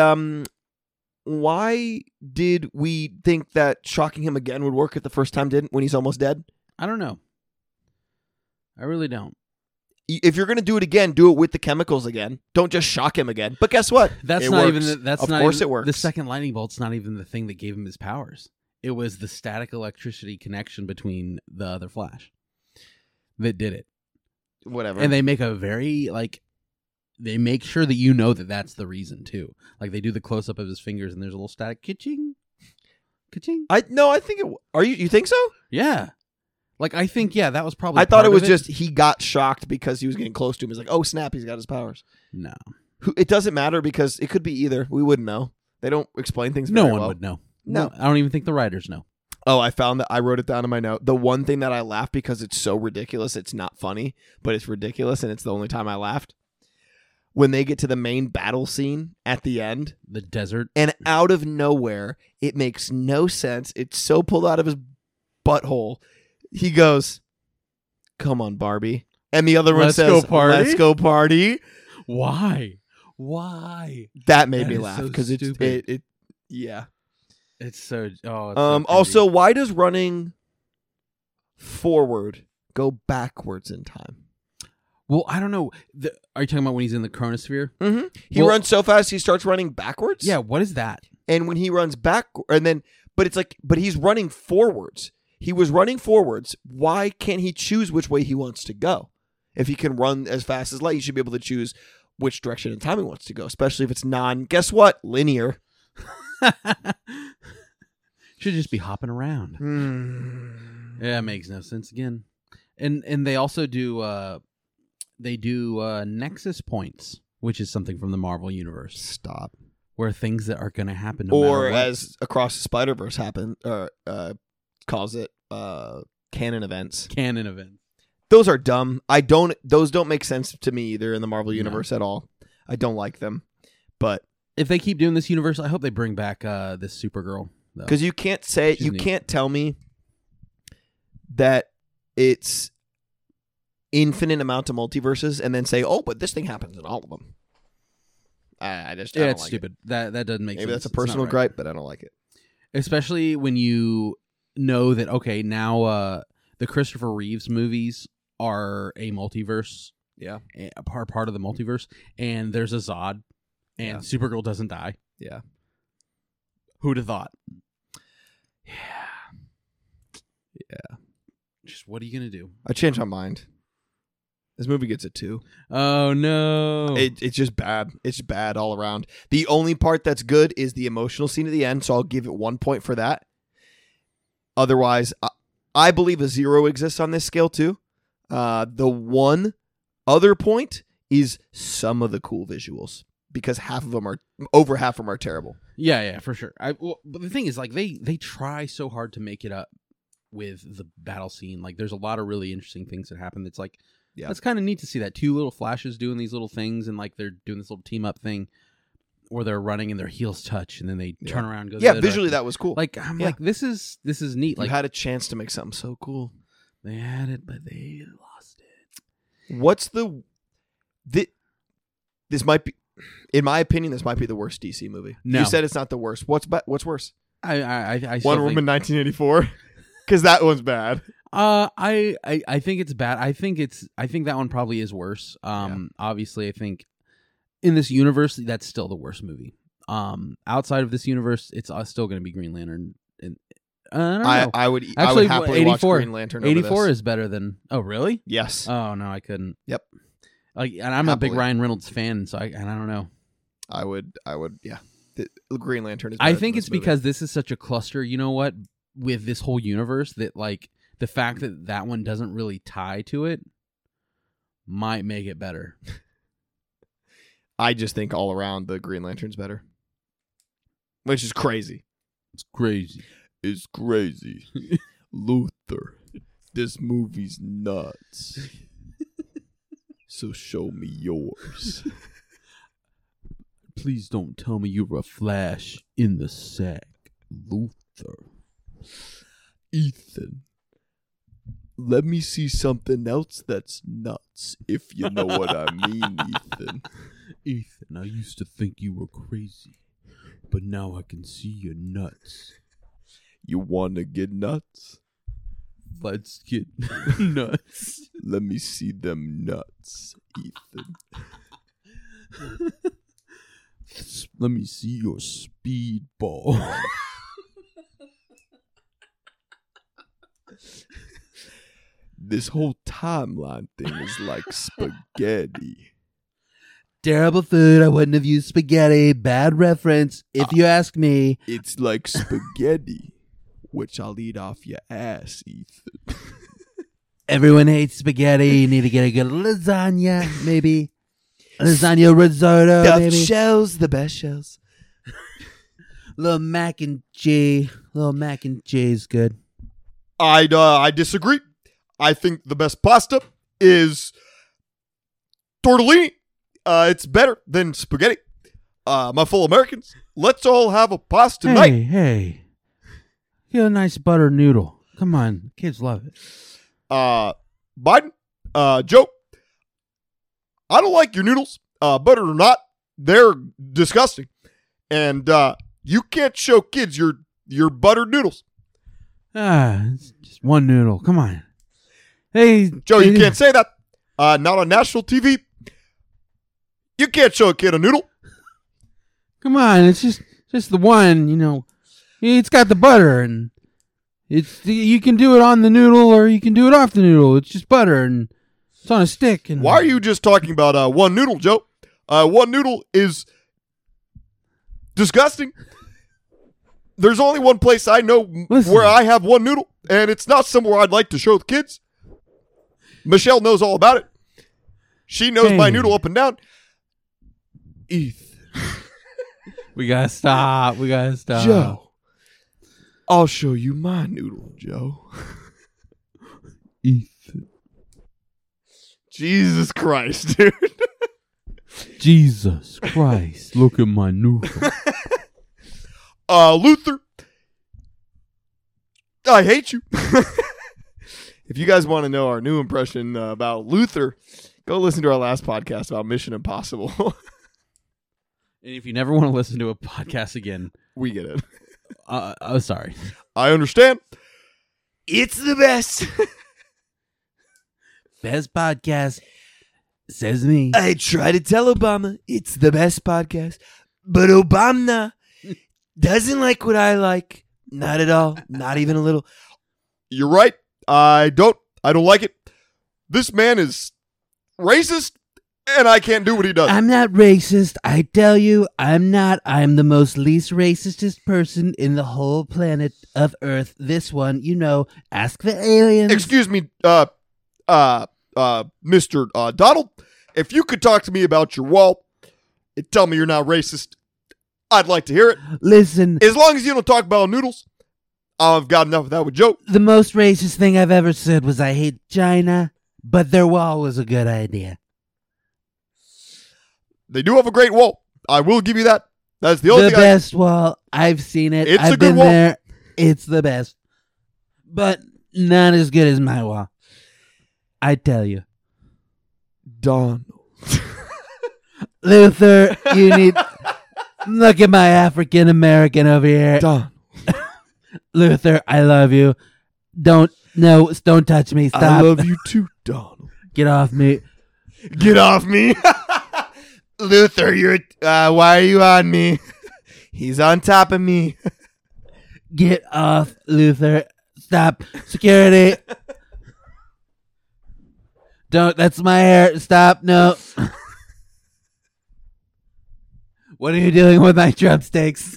why did we think that shocking him again would work if the first time didn't, when he's almost dead? I don't know. I really don't. If you're going to do it again, do it with the chemicals again. Don't just shock him again. But guess what? It works. Of course it works. The second lightning bolt's not even the thing that gave him his powers. It was the static electricity connection between the other Flash that did it. Whatever. And they make a very, they make sure that you know that that's the reason, too. They do the close-up of his fingers, and there's a little static ka-ching. Ka-ching. I think it... You think so? Yeah. I think, that was probably I thought it was just he got shocked because he was getting close to him. He's like, oh, snap, he's got his powers. No. It doesn't matter because it could be either. We wouldn't know. They don't explain things very well. No one would know. No. I don't even think the writers know. Oh, I found that. I wrote it down in my note. The one thing that I laughed because it's so ridiculous, it's not funny, but it's ridiculous, and it's the only time I laughed. When they get to the main battle scene at the end. The desert. And out of nowhere, it makes no sense. It's so pulled out of his butthole. He goes, come on, Barbie. And the other one says, let's go party. Why? That made me laugh because it yeah. It's so also, why does running forward go backwards in time? Well, I don't know. Are you talking about when he's in the chronosphere? Mm-hmm. He runs so fast he starts running backwards? Yeah, what is that? And when he runs back but he's running forwards. He was running forwards. Why can't he choose which way he wants to go? If he can run as fast as light, he should be able to choose which direction in time he wants to go, especially if it's guess what? Linear. Should just be hopping around. Yeah, it makes no sense again. And they also do Nexus points, which is something from the Marvel universe. Stop. Where things that are going to happen no or matter what. as Across the Spider-Verse calls it, canon events. Canon events. Those are dumb. Those don't make sense to me either in the Marvel universe at all. I don't like them. But if they keep doing this universe, I hope they bring back this Supergirl. Because you can't say can't tell me that it's infinite amount of multiverses and then say, oh, but this thing happens in all of them. I don't it's like stupid. That doesn't make sense. Maybe that's a personal gripe, but I don't like it. Especially when you know that, okay, now the Christopher Reeves movies are a multiverse. Yeah. A part of the multiverse. And there's a Zod. And Supergirl doesn't die. Yeah. Who'd have thought? Yeah. Just what are you going to do? I changed my mind. This movie gets a 2. Oh, no. It's just bad. It's bad all around. The only part that's good is the emotional scene at the end, so I'll give it 1 point for that. Otherwise, I believe a 0 exists on this scale, too. The one other point is some of the cool visuals, because over half of them are terrible. Yeah, for sure. But the thing is, like, they try so hard to make it up with the battle scene. Like, there's a lot of really interesting things that happen. That's like, that's kind of neat to see that. 2 little flashes doing these little things, and like they're doing this little team up thing where they're running and their heels touch, and then they turn around and go. Yeah, visually that was cool. Like like this is neat. You like had a chance to make something so cool. They had it, but they lost it. What's this might be, in my opinion, this might be the worst DC movie. No. You said it's not the worst. What's worse? I Wonder Woman 1984, because that one's bad. I think it's bad. I think that one probably is worse. Obviously, I think in this universe that's still the worst movie. Outside of this universe, it's still going to be Green Lantern. And I would happily watch Green Lantern. 84 is better than. Oh, really? Yes. Oh no, I couldn't. Yep. Like, and I'm a big Ryan Reynolds fan, so I don't know. I would. Yeah. The Green Lantern is. I think it's because this is such a cluster. You know what? With this whole universe, that like the fact that one doesn't really tie to it might make it better. I just think all around the Green Lantern's better, which is crazy. It's crazy. It's crazy. Luther, this movie's nuts. So show me yours. Please don't tell me you're a Flash in the sack, Luther. Ethan, let me see something else that's nuts, if you know what I mean, Ethan. Ethan, I used to think you were crazy, but now I can see you're nuts. You want to get nuts? Let's get nuts. Let me see them nuts, Ethan. Let me see your speedball. This whole timeline thing is like spaghetti. Terrible food. I wouldn't have used spaghetti. Bad reference, if you ask me. It's like spaghetti, which I'll eat off your ass, Ethan. Everyone hates spaghetti. You need to get a good lasagna, maybe. Lasagna risotto, Stuffed maybe. shells, the best shells. Little mac and cheese. Little mac and cheese, good. I disagree. I think the best pasta is tortellini. It's better than spaghetti. My fellow Americans, let's all have a pasta night. Hey. Get a nice butter noodle. Come on. Kids love it. Biden, Joe, I don't like your noodles, butter or not. They're disgusting. And you can't show kids your buttered noodles. It's just one noodle. Come on. Hey, Joe, you can't say that. Not on national TV. You can't show a kid a noodle. Come on, it's just the one, you know. It's got the butter, and you can do it on the noodle or you can do it off the noodle. It's just butter, and it's on a stick. And why are you just talking about one noodle, Joe? One noodle is disgusting. There's only one place I know Listen. where I have one noodle, and it's not somewhere I'd like to show the kids. Michelle knows all about it. She knows my Hey. noodle up and down. We gotta stop. Joe, I'll show you my noodle, Joe. Ethan. Jesus Christ, dude. Jesus Christ! Look at my noodle. Luther, I hate you. If you guys want to know our new impression about Luther, go listen to our last podcast about Mission Impossible. And if you never want to listen to a podcast again, We get it. Sorry. I understand. It's the best. Best podcast, says me. I try to tell Obama it's the best podcast, but Obama doesn't like what I like. Not at all. Not even a little. You're right. I don't like it. This man is racist, and I can't do what he does. I'm not racist. I tell you, I'm not. I'm the most least racistest person in the whole planet of Earth. This one, ask the aliens. Excuse me, Mr. Donald, if you could talk to me about your wall and tell me you're not racist, I'd like to hear it. Listen, As long as you don't talk about noodles, I've got enough of that with Joe. the most racist thing I've ever said was I hate China, but their wall was a good idea. They do have a great wall. I will give you that. That's the only The thing best wall. I've seen it. It's a I've good been wall. there. It's the best. But not as good as my wall. I tell you. Donald. Luther, you need... Look at my African American over here. Donald. Luther, I love you. Don't touch me. Stop. I love you too, Donald. Get off me. Get off me. Luther, why are you on me? He's on top of me. Get off, Luther. Stop. Security. Don't. That's my hair. Stop. No. What are you doing with my drumsticks?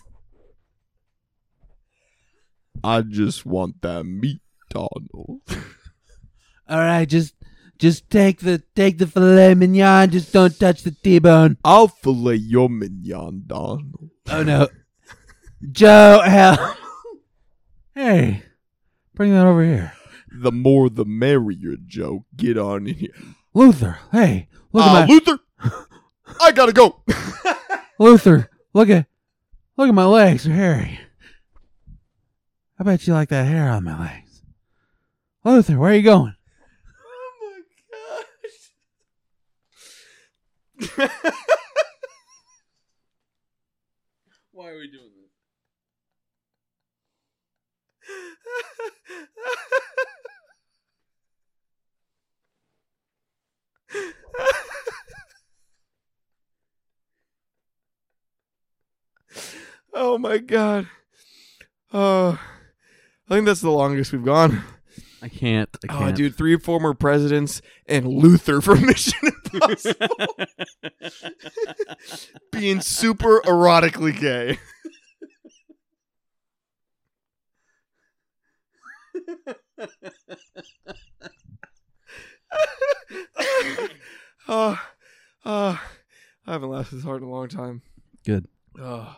I just want that meat, Donald. All right, just take the filet mignon. Just don't touch the T-bone. I'll fillet your mignon, Donald. Oh no, Joe, help! Hey, bring that over here, The more the merrier, Joe. Get on in here. Luther. Hey, look at my Luther, I gotta go. Luther. Look at my legs. They're hairy. I bet you like that hair on my legs. Luther, where are you going? Oh my gosh. Why are we doing this? Oh my god. I think that's the longest we've gone. I can't. Oh, dude, 3 former presidents and Luther from Mission Impossible being super erotically gay. I haven't laughed this hard in a long time. Good. All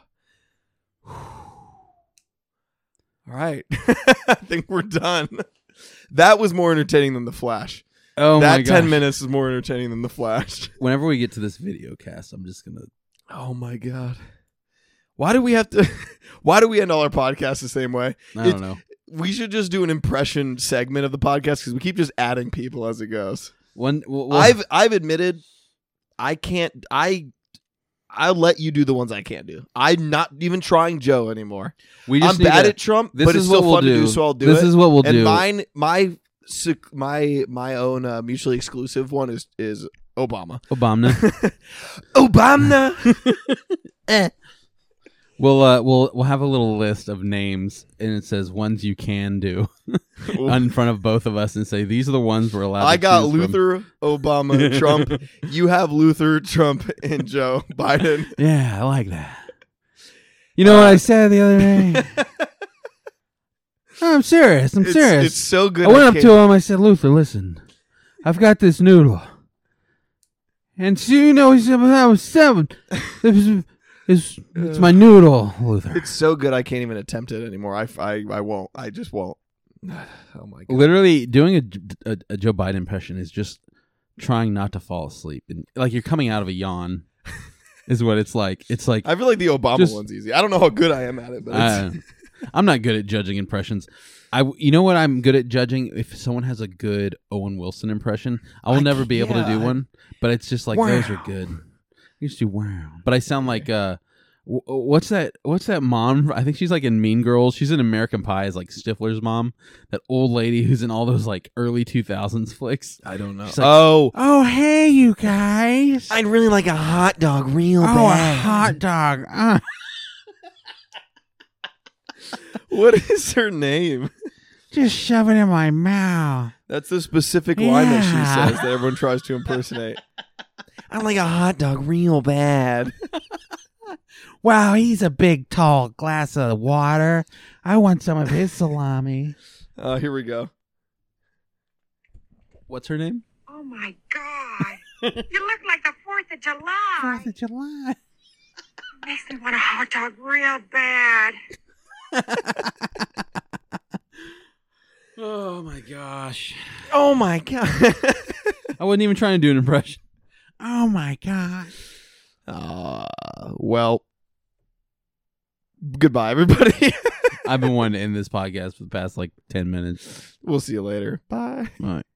right. I think we're done. That was more entertaining than The Flash. Oh my That gosh. 10 minutes is more entertaining than The Flash. Whenever we get to this video cast, I'm just gonna. Oh my god. Why do we have to why do we end all our podcasts the same way? I don't know. We should just do an impression segment of the podcast because we keep just adding people as it goes. I've admitted I can't I'll let you do the ones I can't do. I'm not even trying Joe anymore. we just I'm need bad to- at Trump, This but is it's still what we'll fun to do. do, so I'll do This it. is what we'll and do. my own mutually exclusive one is Obama. Obama. Obama. We'll have a little list of names, and it says ones you can do in front of both of us, and say these are the ones we're allowed. I to got choose from. Luther, Obama, Trump. You have Luther, Trump, and Joe Biden. Yeah, I like that. You know what I said the other day? I'm serious. I'm serious. It's so good. I went up to him. I said, Luther, listen. I've got this noodle. And so, you know, he said, I was 7. It's my noodle, Luther. It's so good I can't even attempt it anymore. I won't. I just won't. Oh my god. Literally doing a Joe Biden impression is just trying not to fall asleep. And like you're coming out of a yawn is what it's like. It's like I feel like the Obama one's easy. I don't know how good I am at it, but I'm not good at judging impressions. You know what I'm good at judging? If someone has a good Owen Wilson impression, I will never be able to do one. But it's just like those are good. You just do wow. But I sound like what's that mom? I think she's like in Mean Girls. She's in American Pie as like Stifler's mom. That old lady who's in all those like early 2000s flicks. I don't know. She's like, oh hey you guys. I'd really like a hot dog real bad. A hot dog. What is her name? Just shove it in my mouth. That's the specific line that she says that everyone tries to impersonate. I'd like a hot dog real bad. Wow, he's a big, tall glass of water. I want some of his salami. Here we go. What's her name? Oh, my God. You look like the 4th of July. 4th of July. Makes me want a hot dog real bad. Oh, my gosh. Oh, my God. I wasn't even trying to do an impression. Oh, my gosh. Well, goodbye, everybody. I've been wanting to end this podcast for the past like 10 minutes. We'll see you later. Bye. All right.